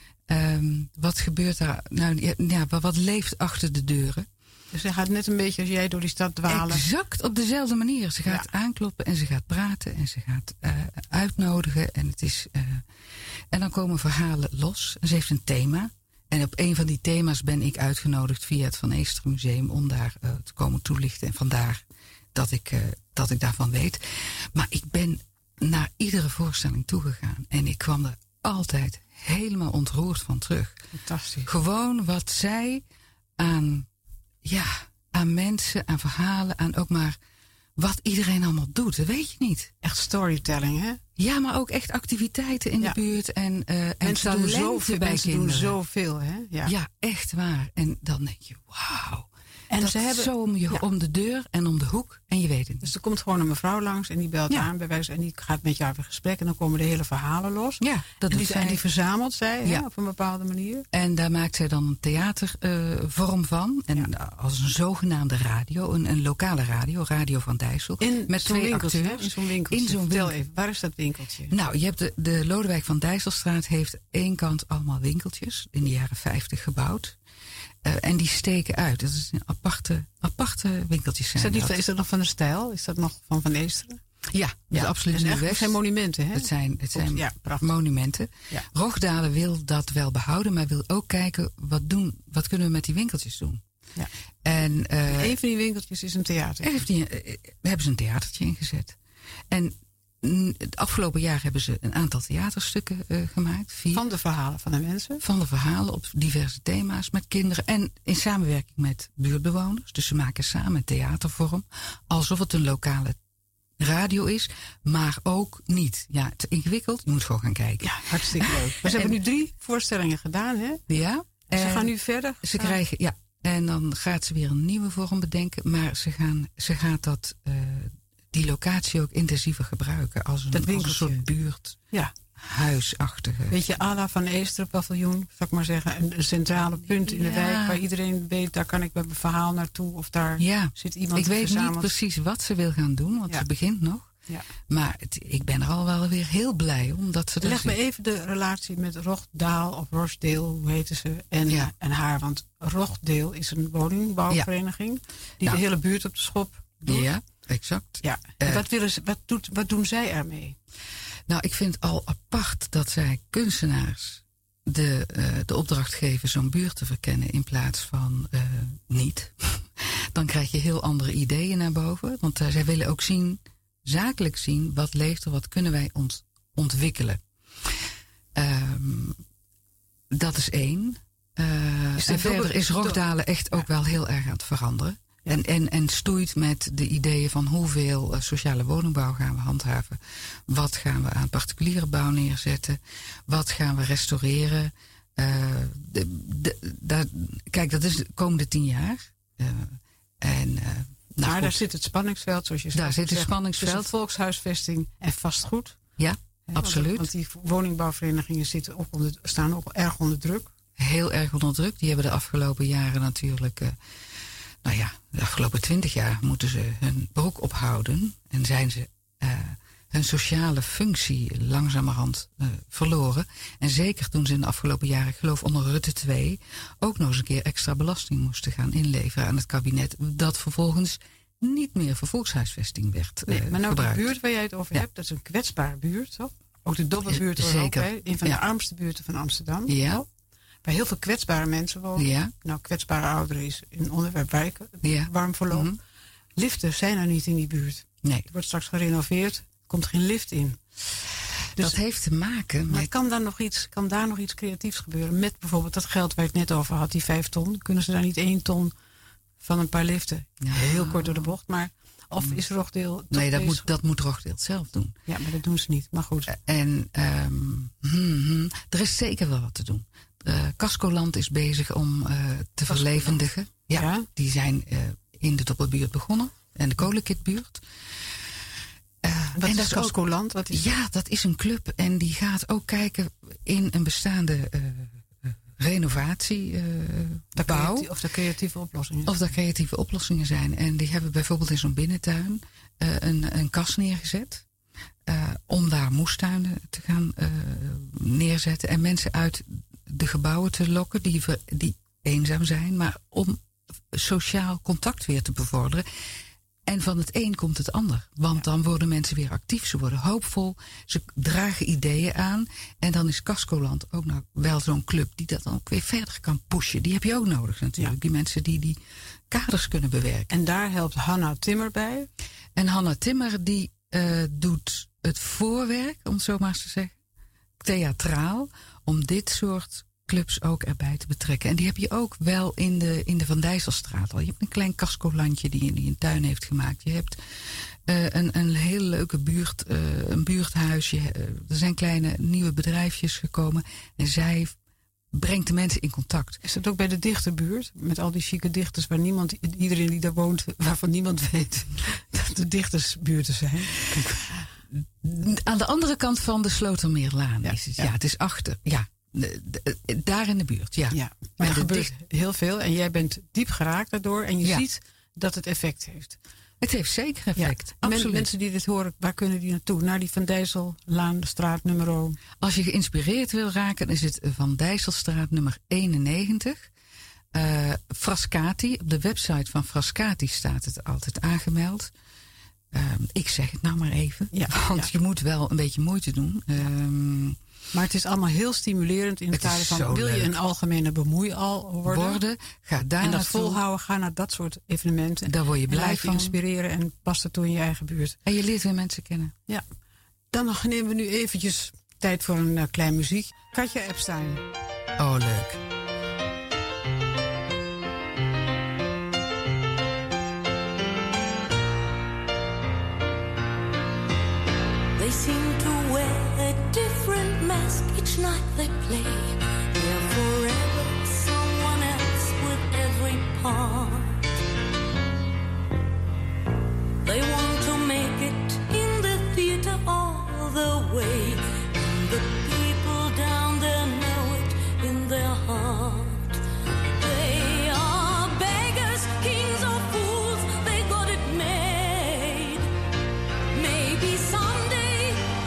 Um, wat gebeurt daar? Nou, ja, wat leeft achter de deuren? Dus ze gaat net een beetje als jij door die stad dwalen. Exact op dezelfde manier. Ze gaat ja. aankloppen en ze gaat praten en ze gaat uh, uitnodigen. En, het is, uh, en dan komen verhalen los. En ze heeft een thema. En op een van die thema's ben ik uitgenodigd via het Van Eesteren Museum om daar uh, te komen toelichten. En vandaar dat ik, uh, dat ik daarvan weet. Maar ik ben naar iedere voorstelling toegegaan. En ik kwam er altijd helemaal ontroerd van terug. Fantastisch. Gewoon wat zij aan, ja, aan mensen, aan verhalen, aan ook maar wat iedereen allemaal doet. Dat weet je niet. Echt storytelling, hè? Ja, maar ook echt activiteiten in ja. de buurt. En, uh, en mensen doen zoveel bij mensen kinderen. doen zoveel, hè? Ja. ja, echt waar. En dan denk je, wauw. En dat ze hebben zo om, je, ja. om de deur en om de hoek en je weet het niet. Dus er komt gewoon een mevrouw langs en die belt ja. aan bij wijze en die gaat met jou in gesprek en dan komen de hele verhalen los. Ja, dat en, die, zij. en die verzamelt zij ja. hè, op een bepaalde manier. En daar maakt zij dan een theatervorm uh, van. En ja. als een zogenaamde radio, een, een lokale radio, Radio van Dijssel. In met twee winkeltje, acteurs. In zo'n winkeltje. In zo'n Vertel winkel. even, waar is dat winkeltje? Nou, je hebt de, de Lodewijk van Dijsselstraat heeft één kant allemaal winkeltjes. In de jaren vijftig gebouwd. Uh, en die steken uit. Dat is een aparte, aparte winkeltjes zijn is dat. Niet, dat. is dat nog van de Stijl? Is dat nog van Van Eesteren? Ja, dat ja, is absoluut niet weg. Het zijn monumenten, hè? Het zijn, het zijn ja, monumenten. Ja. Rogdalen wil dat wel behouden, maar wil ook kijken wat, doen, wat kunnen we met die winkeltjes doen. Ja. En, uh, een van die winkeltjes is een theater. Heeft die, uh, hebben ze een theatertje ingezet. En het afgelopen jaar hebben ze een aantal theaterstukken uh, gemaakt. Vier. Van de verhalen van de mensen? Van de verhalen op diverse thema's met kinderen. En in samenwerking met buurtbewoners. Dus ze maken samen een theatervorm. Alsof het een lokale radio is. Maar ook niet. Ja, het is ingewikkeld. Je moet gewoon gaan kijken. Ja, hartstikke leuk. Maar ze en, hebben nu drie voorstellingen gedaan, hè? Ja. En ze gaan nu verder? Ze gaan... krijgen, ja. En dan gaat ze weer een nieuwe vorm bedenken. Maar ze, gaan, ze gaat dat... Uh, die locatie ook intensiever gebruiken als een, als een soort buurt, ja. huisachtige. Weet je, à la Van Eesteren paviljoen, zou ik maar zeggen, een, een centrale punt in ja. de wijk waar iedereen weet, daar kan ik met mijn verhaal naartoe of daar ja. zit iemand Ik weet verzameld. niet precies wat ze wil gaan doen, want ja. ze begint nog. Ja. Maar het, ik ben er al wel weer heel blij om dat ze er Leg zit. me even de relatie met Rogdaal of Rochdale, hoe heten ze, en, ja. en haar. Want Rochdale is een woningbouwvereniging ja. die nou. de hele buurt op de schop doet. Ja. Exact. Ja. En uh, wat, willen ze, wat, doet, wat doen zij ermee? Nou, ik vind het al apart dat zij kunstenaars de, uh, de opdracht geven zo'n buurt te verkennen in plaats van uh, niet. Dan krijg je heel andere ideeën naar boven. Want uh, zij willen ook zien, zakelijk zien, wat leeft er, wat kunnen wij ont, ontwikkelen. Um, dat is één. Uh, is en verder is Rogdalen echt ook ja. wel heel erg aan het veranderen. Ja. En, en, en stoeit met de ideeën van hoeveel uh, sociale woningbouw gaan we handhaven. Wat gaan we aan particuliere bouw neerzetten. Wat gaan we restaureren. Uh, de, de, de, kijk, dat is de komende tien jaar. Uh, en, uh, nou maar goed. daar zit het spanningsveld, zoals je zegt. Daar zit het spanningsveld. Tussen volkshuisvesting en vastgoed. Ja, He, absoluut. Want, want die woningbouwverenigingen zitten ook onder, staan ook erg onder druk. heel erg onder druk. Die hebben de afgelopen jaren natuurlijk... Uh, nou ja, de afgelopen twintig jaar moeten ze hun broek ophouden. En zijn ze uh, hun sociale functie langzamerhand uh, verloren. En zeker toen ze in de afgelopen jaren, ik geloof onder Rutte twee... ook nog eens een keer extra belasting moesten gaan inleveren aan het kabinet. Dat vervolgens niet meer voor volkshuisvesting werd uh, nee, maar nou gebruikt. De buurt waar jij het over ja. hebt, dat is een kwetsbare buurt. Toch? Ook de Dobbelbuurt hoor ook bij. Een van ja. de armste buurten van Amsterdam. Ja. Waar heel veel kwetsbare mensen wonen. Ja. Nou, kwetsbare ouderen is een onderwerp waar ik ja. warm voor loop. Mm-hmm. Liften zijn er niet in die buurt. Nee. Het wordt straks gerenoveerd, komt geen lift in. Dus, dat heeft te maken met... Maar kan daar, nog iets, kan daar nog iets creatiefs gebeuren? Met bijvoorbeeld dat geld waar ik het net over had, die vijf ton. Kunnen ze daar niet één ton van een paar liften? Ja. Heel kort door de bocht, maar... Of is Rochdale... Nee, dat moet, dat moet Rochdale zelf doen. Ja, maar dat doen ze niet. Maar goed. En um, hmm, hmm, er is zeker wel wat te doen. Uh, Cascoland is bezig om uh, te Cascoland. verlevendigen. Ja, ja, die zijn uh, in de Doppelbuurt begonnen. En de Kolenkitbuurt. Uh, wat en is Cascoland? Wat is ja, dat is een club. En die gaat ook kijken in een bestaande... Uh, renovatie, uh, bouw. Of er creatieve oplossingen. Of er creatieve oplossingen zijn. En die hebben bijvoorbeeld in zo'n binnentuin uh, een, een kas neergezet. Uh, om daar moestuinen te gaan uh, neerzetten. En mensen uit de gebouwen te lokken die, ver, die eenzaam zijn. Maar om sociaal contact weer te bevorderen. En van het een komt het ander. Want ja. dan worden mensen weer actief, ze worden hoopvol, ze dragen ideeën aan. En dan is Cascoland ook nou wel zo'n club die dat dan ook weer verder kan pushen. Die heb je ook nodig natuurlijk, ja. die mensen die die kaders kunnen bewerken. En daar helpt Hanna Timmer bij? En Hanna Timmer die uh, doet het voorwerk, om het zo maar eens te zeggen, theatraal, om dit soort clubs ook erbij te betrekken. En die heb je ook wel in de, in de Van Dijsselstraat al. Je hebt een klein Cascolandje die, die een tuin heeft gemaakt. Je hebt uh, een, een hele leuke buurt, uh, een buurthuisje. Uh, er zijn kleine nieuwe bedrijfjes gekomen. En zij brengt de mensen in contact. Is dat ook bij de dichterbuurt? Met al die chique dichters waar niemand, iedereen die daar woont, waarvan niemand weet dat de dichtersbuurten zijn? Aan de andere kant van de Slotermeerlaan ja, is het. Ja. ja, het is achter. Ja. De, de, de, daar in de buurt, ja. ja maar er gebeurt dicht... heel veel en jij bent diep geraakt daardoor en je ja. ziet dat het effect heeft. Het heeft zeker effect, ja. Men, mensen die dit horen, waar kunnen die naartoe? Naar die Van Dijssellaan, de straat nummer... Als je geïnspireerd wil raken, is het Van Dijsselstraat nummer eenennegentig. Uh, Frascati, op de website van Frascati staat het altijd aangemeld. Uh, ik zeg het nou maar even, ja, want ja. je moet wel een beetje moeite doen. Um, Maar het is allemaal heel stimulerend in het, het kader van... wil leuk. je een algemene bemoeial worden? worden ga daar en dat naartoe. volhouden, ga naar dat soort evenementen. Daar word je blij laat van. je inspireren en pas dat toe in je eigen buurt. En je leert weer mensen kennen. Ja. Dan nemen we nu eventjes tijd voor een uh, klein muziek. Katja Epstein. Oh, leuk. They seem to wear a different mask each night they play. They're forever someone else with every part. They want to make it in the theater all the way. And the people down there know it in their heart. They are beggars, kings or fools, they got it made. Maybe someday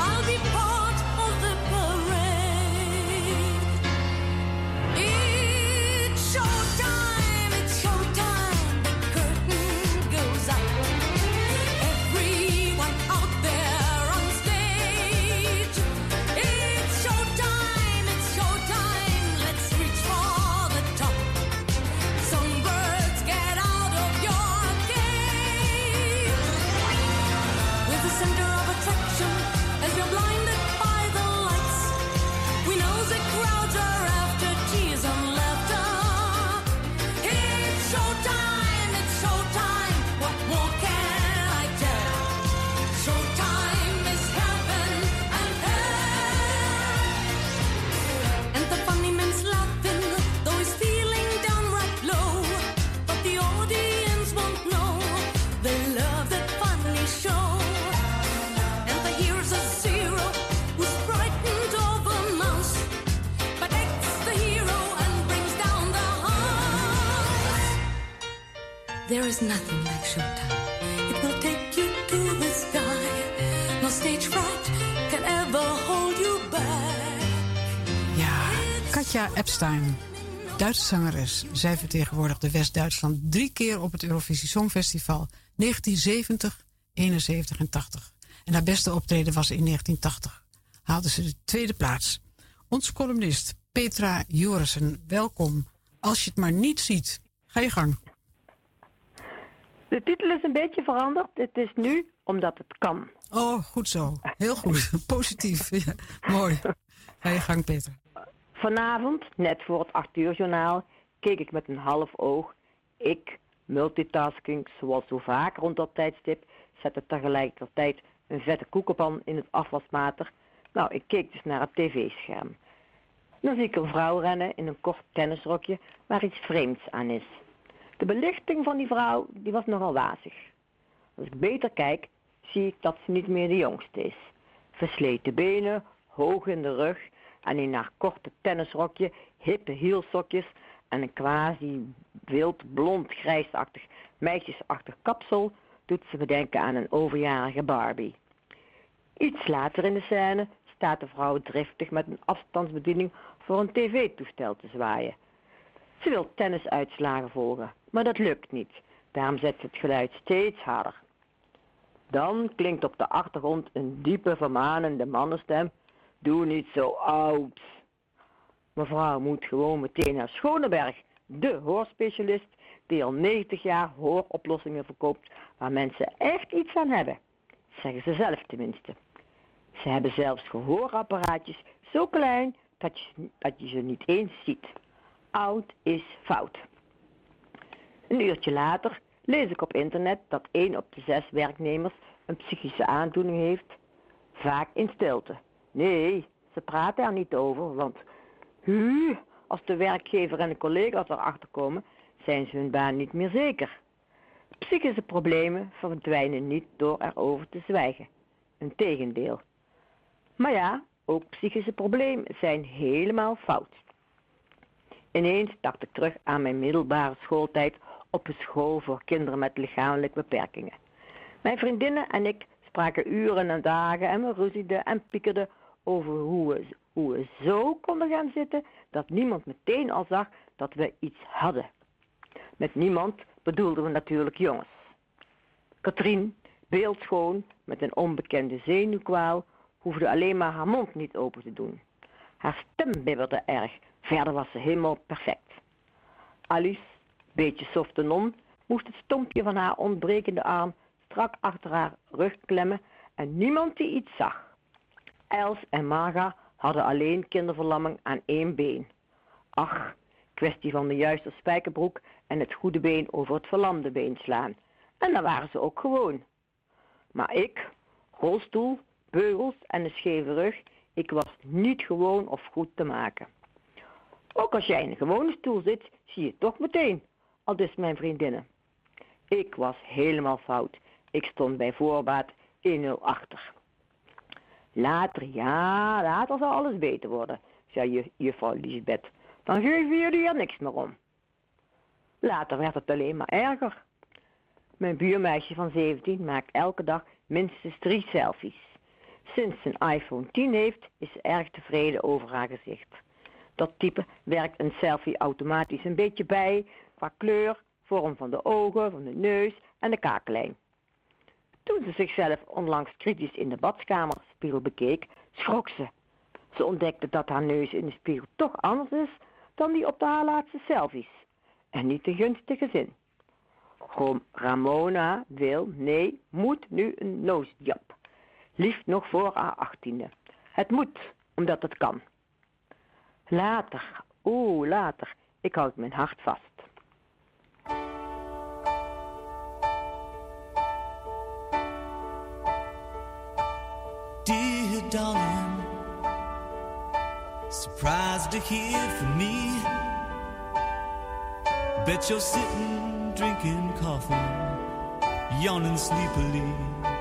There is nothing like showtime. It will take you to the sky. No stage fright can ever hold you back. Ja, Katja Epstein, Duitse zangeres. Zij vertegenwoordigde West-Duitsland drie keer op het Eurovisie Songfestival. negentien zeventig, eenenzeventig en tachtig. En haar beste optreden was in negentien tachtig. Haalde ze de tweede plaats. Onze columnist Petra Jorissen, welkom. Als je het maar niet ziet, ga je gang. De titel is een beetje veranderd. Het is nu omdat het kan. Oh, goed zo. Heel goed. Positief. Ja, mooi. Ga je gang, Petra. Vanavond, net voor het acht uur journaal, keek ik met een half oog. Ik, multitasking, zoals zo vaak rond dat tijdstip, zette tegelijkertijd een vette koekenpan in het afwaswater. Nou, ik keek dus naar het tv-scherm. Dan zie ik een vrouw rennen in een kort tennisrokje waar iets vreemds aan is. De belichting van die vrouw die was nogal wazig. Als ik beter kijk, zie ik dat ze niet meer de jongste is. Versleten benen, hoog in de rug en in haar korte tennisrokje, hippe hielsokjes en een quasi wild blond grijsachtig meisjesachtig kapsel doet ze me denken aan een overjarige Barbie. Iets later in de scène staat de vrouw driftig met een afstandsbediening voor een tv-toestel te zwaaien. Ze wil tennisuitslagen volgen, maar dat lukt niet. Daarom zet ze het geluid steeds harder. Dan klinkt op de achtergrond een diepe, vermanende mannenstem. Doe niet zo oud. Mevrouw moet gewoon meteen naar Schoneberg, de hoorspecialist die al negentig jaar hooroplossingen verkoopt waar mensen echt iets aan hebben. Zeggen ze zelf tenminste. Ze hebben zelfs gehoorapparaatjes zo klein dat je, dat je ze niet eens ziet. Oud is fout. Een uurtje later lees ik op internet dat één op de zes werknemers een psychische aandoening heeft. Vaak in stilte. Nee, ze praten er niet over, want hu, als de werkgever en de collega's erachter komen, zijn ze hun baan niet meer zeker. Psychische problemen verdwijnen niet door erover te zwijgen. Integendeel. Maar ja, ook psychische problemen zijn helemaal fout. Ineens dacht ik terug aan mijn middelbare schooltijd op een school voor kinderen met lichamelijke beperkingen. Mijn vriendinnen en ik spraken uren en dagen en we ruzieden en piekerden over hoe we, hoe we zo konden gaan zitten dat niemand meteen al zag dat we iets hadden. Met niemand bedoelden we natuurlijk jongens. Katrien, beeldschoon, met een onbekende zenuwkwaal, hoefde alleen maar haar mond niet open te doen. Haar stem bibberde erg, verder was ze helemaal perfect. Alice, beetje softe non, moest het stompje van haar ontbrekende arm strak achter haar rug klemmen en niemand die iets zag. Els en Marga hadden alleen kinderverlamming aan één been. Ach, kwestie van de juiste spijkerbroek en het goede been over het verlamde been slaan. En dan waren ze ook gewoon. Maar ik, rolstoel, beugels en een scheve rug, ik was niet gewoon of goed te maken. Ook als jij in een gewone stoel zit, zie je toch meteen, aldus mijn vriendinnen. Ik was helemaal fout. Ik stond bij voorbaat één nul achter. Later, ja, later zal alles beter worden, zei juffrouw Lisbeth. Dan geven jullie er niks meer om. Later werd het alleen maar erger. Mijn buurmeisje van zeventien maakt elke dag minstens drie selfies. Sinds ze een iPhone tien heeft, is ze erg tevreden over haar gezicht. Dat type werkt een selfie automatisch een beetje bij, qua kleur, vorm van de ogen, van de neus en de kaaklijn. Toen ze zichzelf onlangs kritisch in de badkamerspiegel bekeek, schrok ze. Ze ontdekte dat haar neus in de spiegel toch anders is dan die op de haar laatste selfies. En niet de gunstige zin. Ramona wil, nee, moet nu een nose job. Liefst nog voor haar achttiende. Het moet, omdat het kan. Later, oeh, later. Ik houd mijn hart vast. Dear darling, surprised to hear from me. Bet you're sitting, drinking coffee, yawning sleepily.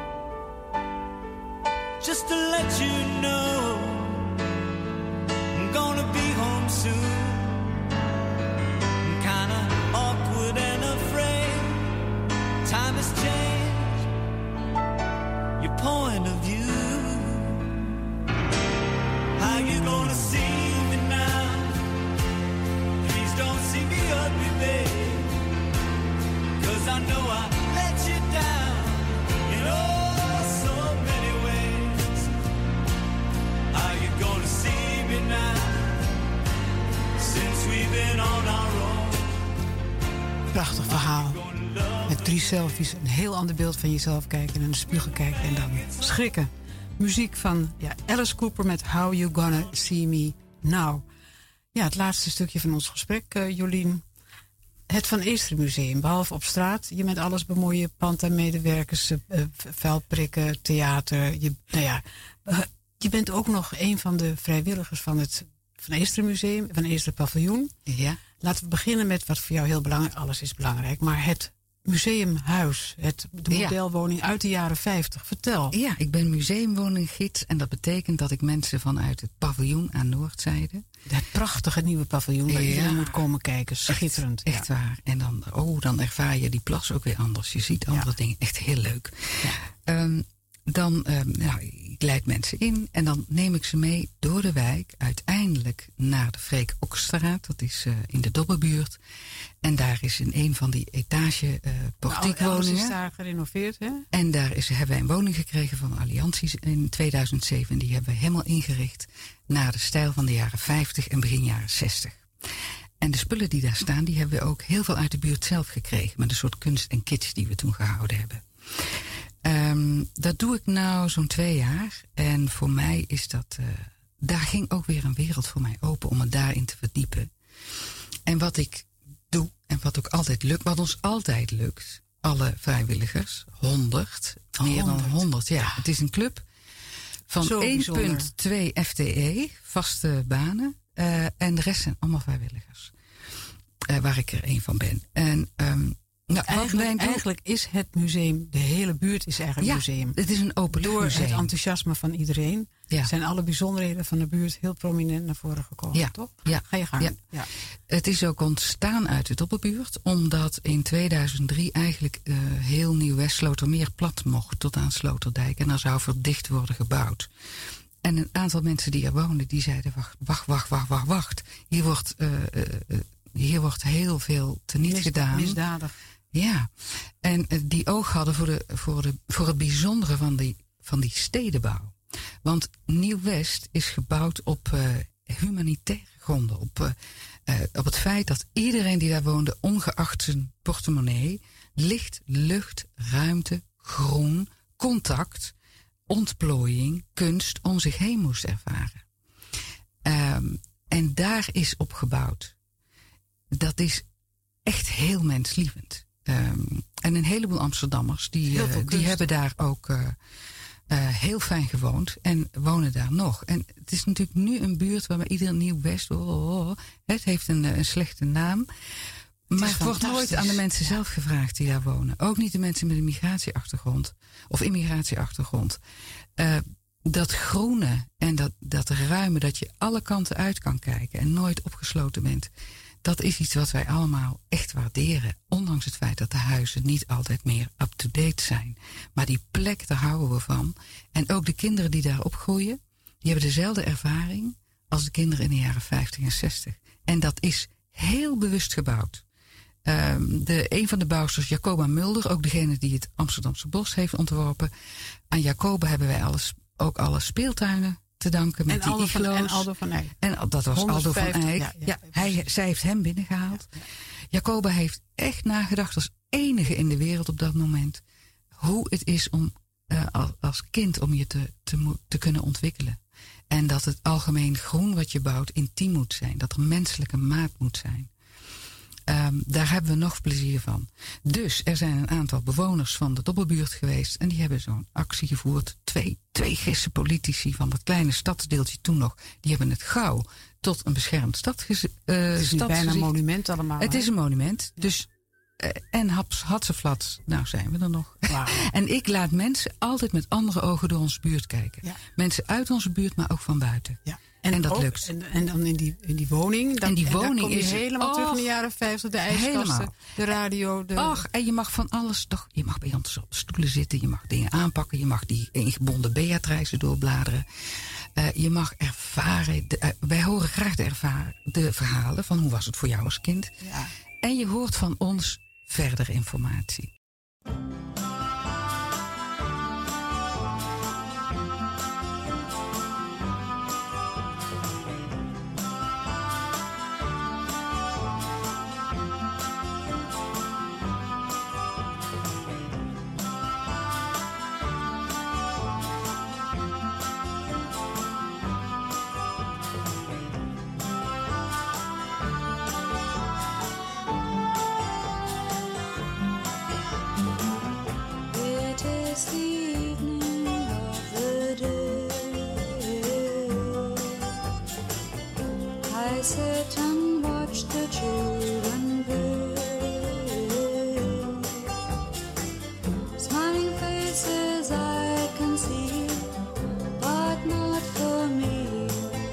Just to let you know, I'm gonna be home soon. I'm kinda awkward and afraid, I know I let you down in oh so many ways. Are you gonna see me now? Since we've been on our own. Prachtig verhaal. Met drie selfies, een heel ander beeld van jezelf kijken... en in de spiegel kijken en dan schrikken. Muziek van ja, Alice Cooper met How You Gonna See Me Now. Ja, het laatste stukje van ons gesprek, uh, Jolien. Het Van Eesteren Museum, behalve op straat... je met alles bemoeien, Panta-medewerkers, uh, vuilprikken, theater... Je, nou ja, uh, je bent ook nog een van de vrijwilligers van het Van Eesteren Museum... Van Eesteren Paviljoen. Ja. Laten we beginnen met wat voor jou heel belangrijk... alles is belangrijk, maar het museumhuis... Het, de modelwoning uit de jaren vijftig. Vertel. Ja, ik ben museumwoninggids... en dat betekent dat ik mensen vanuit het paviljoen aan Noordzijde... Het prachtige nieuwe paviljoen waar ja. iedereen moet komen kijken. Schitterend. Echt, echt ja. waar. En dan, oh, dan ervaar je die plas ook weer anders. Je ziet andere ja. dingen. Echt heel leuk. Ja. Um, dan, um, nou, ik leid mensen in en dan neem ik ze mee door de wijk. Uiteindelijk naar de Freek Okstraat. Dat is uh, in de Dobbebuurt. En daar is in een van die etage uh, portiekwoningen. Nou, is daar gerenoveerd, hè? En daar is, hebben wij een woning gekregen van Allianties in tweeduizend zeven. En die hebben we helemaal ingericht naar de stijl van de jaren vijftig en begin jaren zestig. En de spullen die daar staan, die hebben we ook heel veel uit de buurt zelf gekregen. Met een soort kunst en kitsch die we toen gehouden hebben. Um, dat doe ik nou zo'n twee jaar. En voor mij is dat... Uh, daar ging ook weer een wereld voor mij open om me daarin te verdiepen. En wat ik doe, en wat ook altijd lukt, wat ons altijd lukt... alle vrijwilligers, honderd, meer dan honderd. Ja, ja. Het is een club van één komma twee F T E, vaste banen. Uh, en de rest zijn allemaal vrijwilligers. Uh, waar ik er één van ben. En... Um, Nou, eigenlijk, eigenlijk is het museum, de hele buurt is eigenlijk ja, een museum. Het is een openluchtmuseum. Door het enthousiasme van iedereen ja. zijn alle bijzonderheden van de buurt heel prominent naar voren gekomen, ja. toch? Ja. Ga je gang. Ja. Ja. Het is ook ontstaan uit de Doppelbuurt, omdat in tweeduizend drie eigenlijk uh, heel Nieuw-West-Slotermeer plat mocht tot aan Sloterdijk. En er zou verdicht worden gebouwd. En een aantal mensen die er woonden, die zeiden, wacht, wacht, wacht, wacht, wacht, wacht. Hier wordt, uh, uh, hier wordt heel veel teniet Mis, gedaan. Misdadig. Ja, en die oog hadden voor, de, voor, de, voor het bijzondere van die, van die stedenbouw. Want Nieuw-West is gebouwd op uh, humanitaire gronden. Op, uh, uh, op het feit dat iedereen die daar woonde, ongeacht zijn portemonnee, licht, lucht, ruimte, groen, contact, ontplooiing, kunst om zich heen moest ervaren. Um, en daar is op gebouwd. Dat is echt heel menslievend. Um, en een heleboel Amsterdammers, die, uh, die hebben daar ook uh, uh, heel fijn gewoond en wonen daar nog. En het is natuurlijk nu een buurt waar ieder Nieuw-West, oh, oh, oh, het heeft een, een slechte naam. Het maar het wordt nooit aan de mensen ja. zelf gevraagd die daar wonen. Ook niet de mensen met een migratieachtergrond of immigratieachtergrond. Uh, dat groene en dat, dat ruime, dat je alle kanten uit kan kijken en nooit opgesloten bent. Dat is iets wat wij allemaal echt waarderen. Ondanks het feit dat de huizen niet altijd meer up-to-date zijn. Maar die plek, daar houden we van. En ook de kinderen die daar opgroeien, die hebben dezelfde ervaring als de kinderen in de jaren vijftig en zestig. En dat is heel bewust gebouwd. Um, de, een van de bouwsters, Jacoba Mulder, ook degene die het Amsterdamse Bos heeft ontworpen. Aan Jacoba hebben wij alles, ook alle speeltuinen te danken met en die iglo's. En Aldo van Eyck. En dat was honderdvijftig, Aldo van Eyck. Ja, ja, ja, hij, zij heeft hem binnengehaald. Ja, ja. Jacoba heeft echt nagedacht als enige in de wereld op dat moment hoe het is om uh, als, als kind om je te, te, te kunnen ontwikkelen. En dat het algemeen groen wat je bouwt intiem moet zijn. Dat er menselijke maat moet zijn. Um, daar hebben we nog plezier van. Dus er zijn een aantal bewoners van de Dobbelbuurt geweest. En die hebben zo'n actie gevoerd. Twee, twee gisteren politici van dat kleine stadsdeeltje toen nog. Die hebben het gauw tot een beschermd stad gezien. Uh, het is bijna een monument allemaal. Het hè? is een monument. Ja. Dus, uh, en haps, hatseflats, nou zijn we er nog. Wow. En ik laat mensen altijd met andere ogen door onze buurt kijken. Ja. Mensen uit onze buurt, maar ook van buiten. Ja. En, en dat ook, lukt. En, en dan in die, in die woning. Dan, en die en woning kom je is helemaal oh, terug in de jaren vijftig. De ijskasten, helemaal. De radio. De... Ach, en je mag van alles toch. Je mag bij ons op stoelen zitten. Je mag dingen aanpakken. Je mag die ingebonden Beatrice doorbladeren. Uh, je mag ervaren. De, uh, wij horen graag de, ervaren, de verhalen van hoe was het voor jou als kind. Ja. En je hoort van ons verdere informatie. Sit and watch the children play. Smiling faces I can see, but not for me.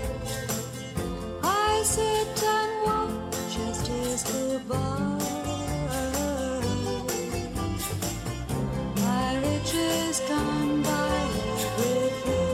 I sit and watch as days go by. My riches gone by everything.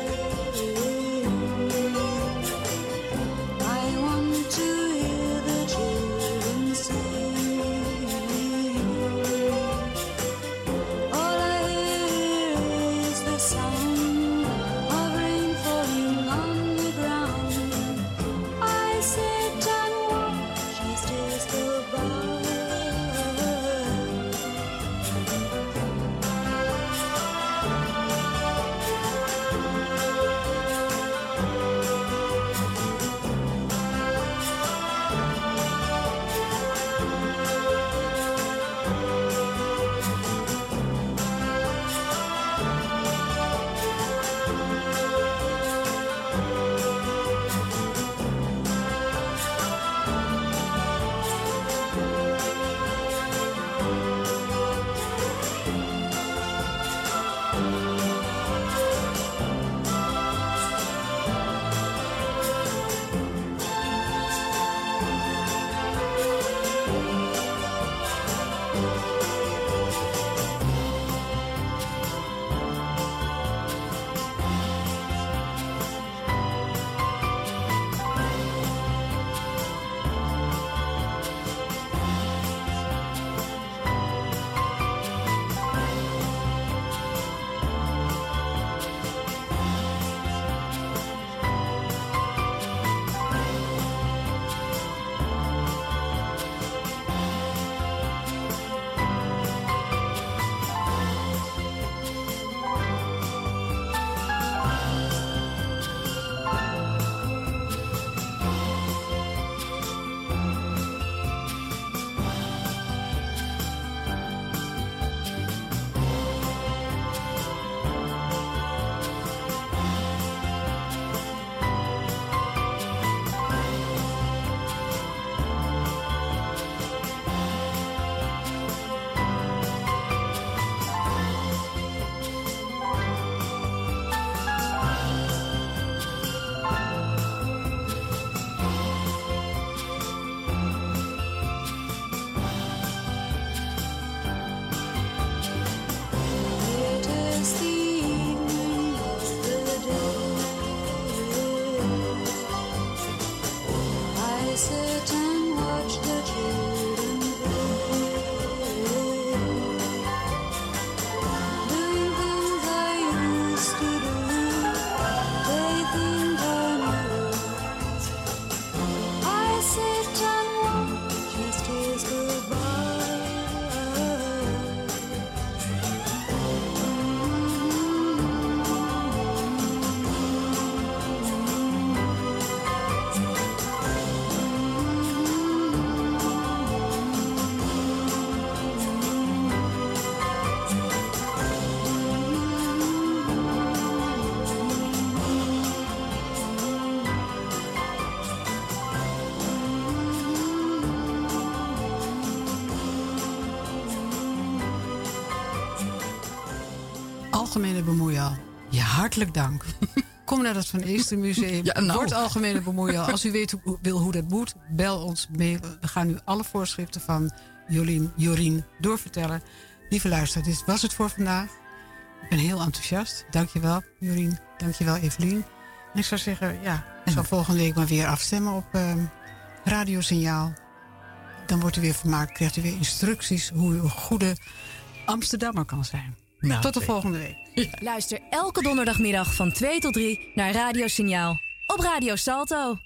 Algemene bemoeial, je hartelijk dank. Kom naar het Van Eester Museum. Ja, nou. Word algemene bemoeial. Als u weet hoe, wil hoe dat moet, bel ons mee. We gaan u alle voorschriften van Jolien, Jorien doorvertellen. Lieve luister, dit was het voor vandaag. Ik ben heel enthousiast. Dankjewel, Jorien. Dankjewel, Evelien. En ik zou zeggen, ja, ik zal volgende week maar weer afstemmen op uh, Radiosignaal. Dan wordt u weer vermaakt, krijgt u weer instructies hoe u een goede Amsterdammer kan zijn. Nou, tot de zeker. volgende week. Ja. Luister elke donderdagmiddag van twee tot drie naar Radio Signaal op Radio Salto.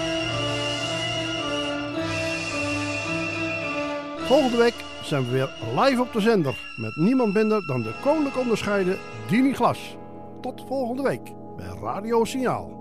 Volgende week zijn we weer live op de zender met niemand minder dan de koninklijk onderscheiden Dini Glas. Tot volgende week bij Radio Signaal.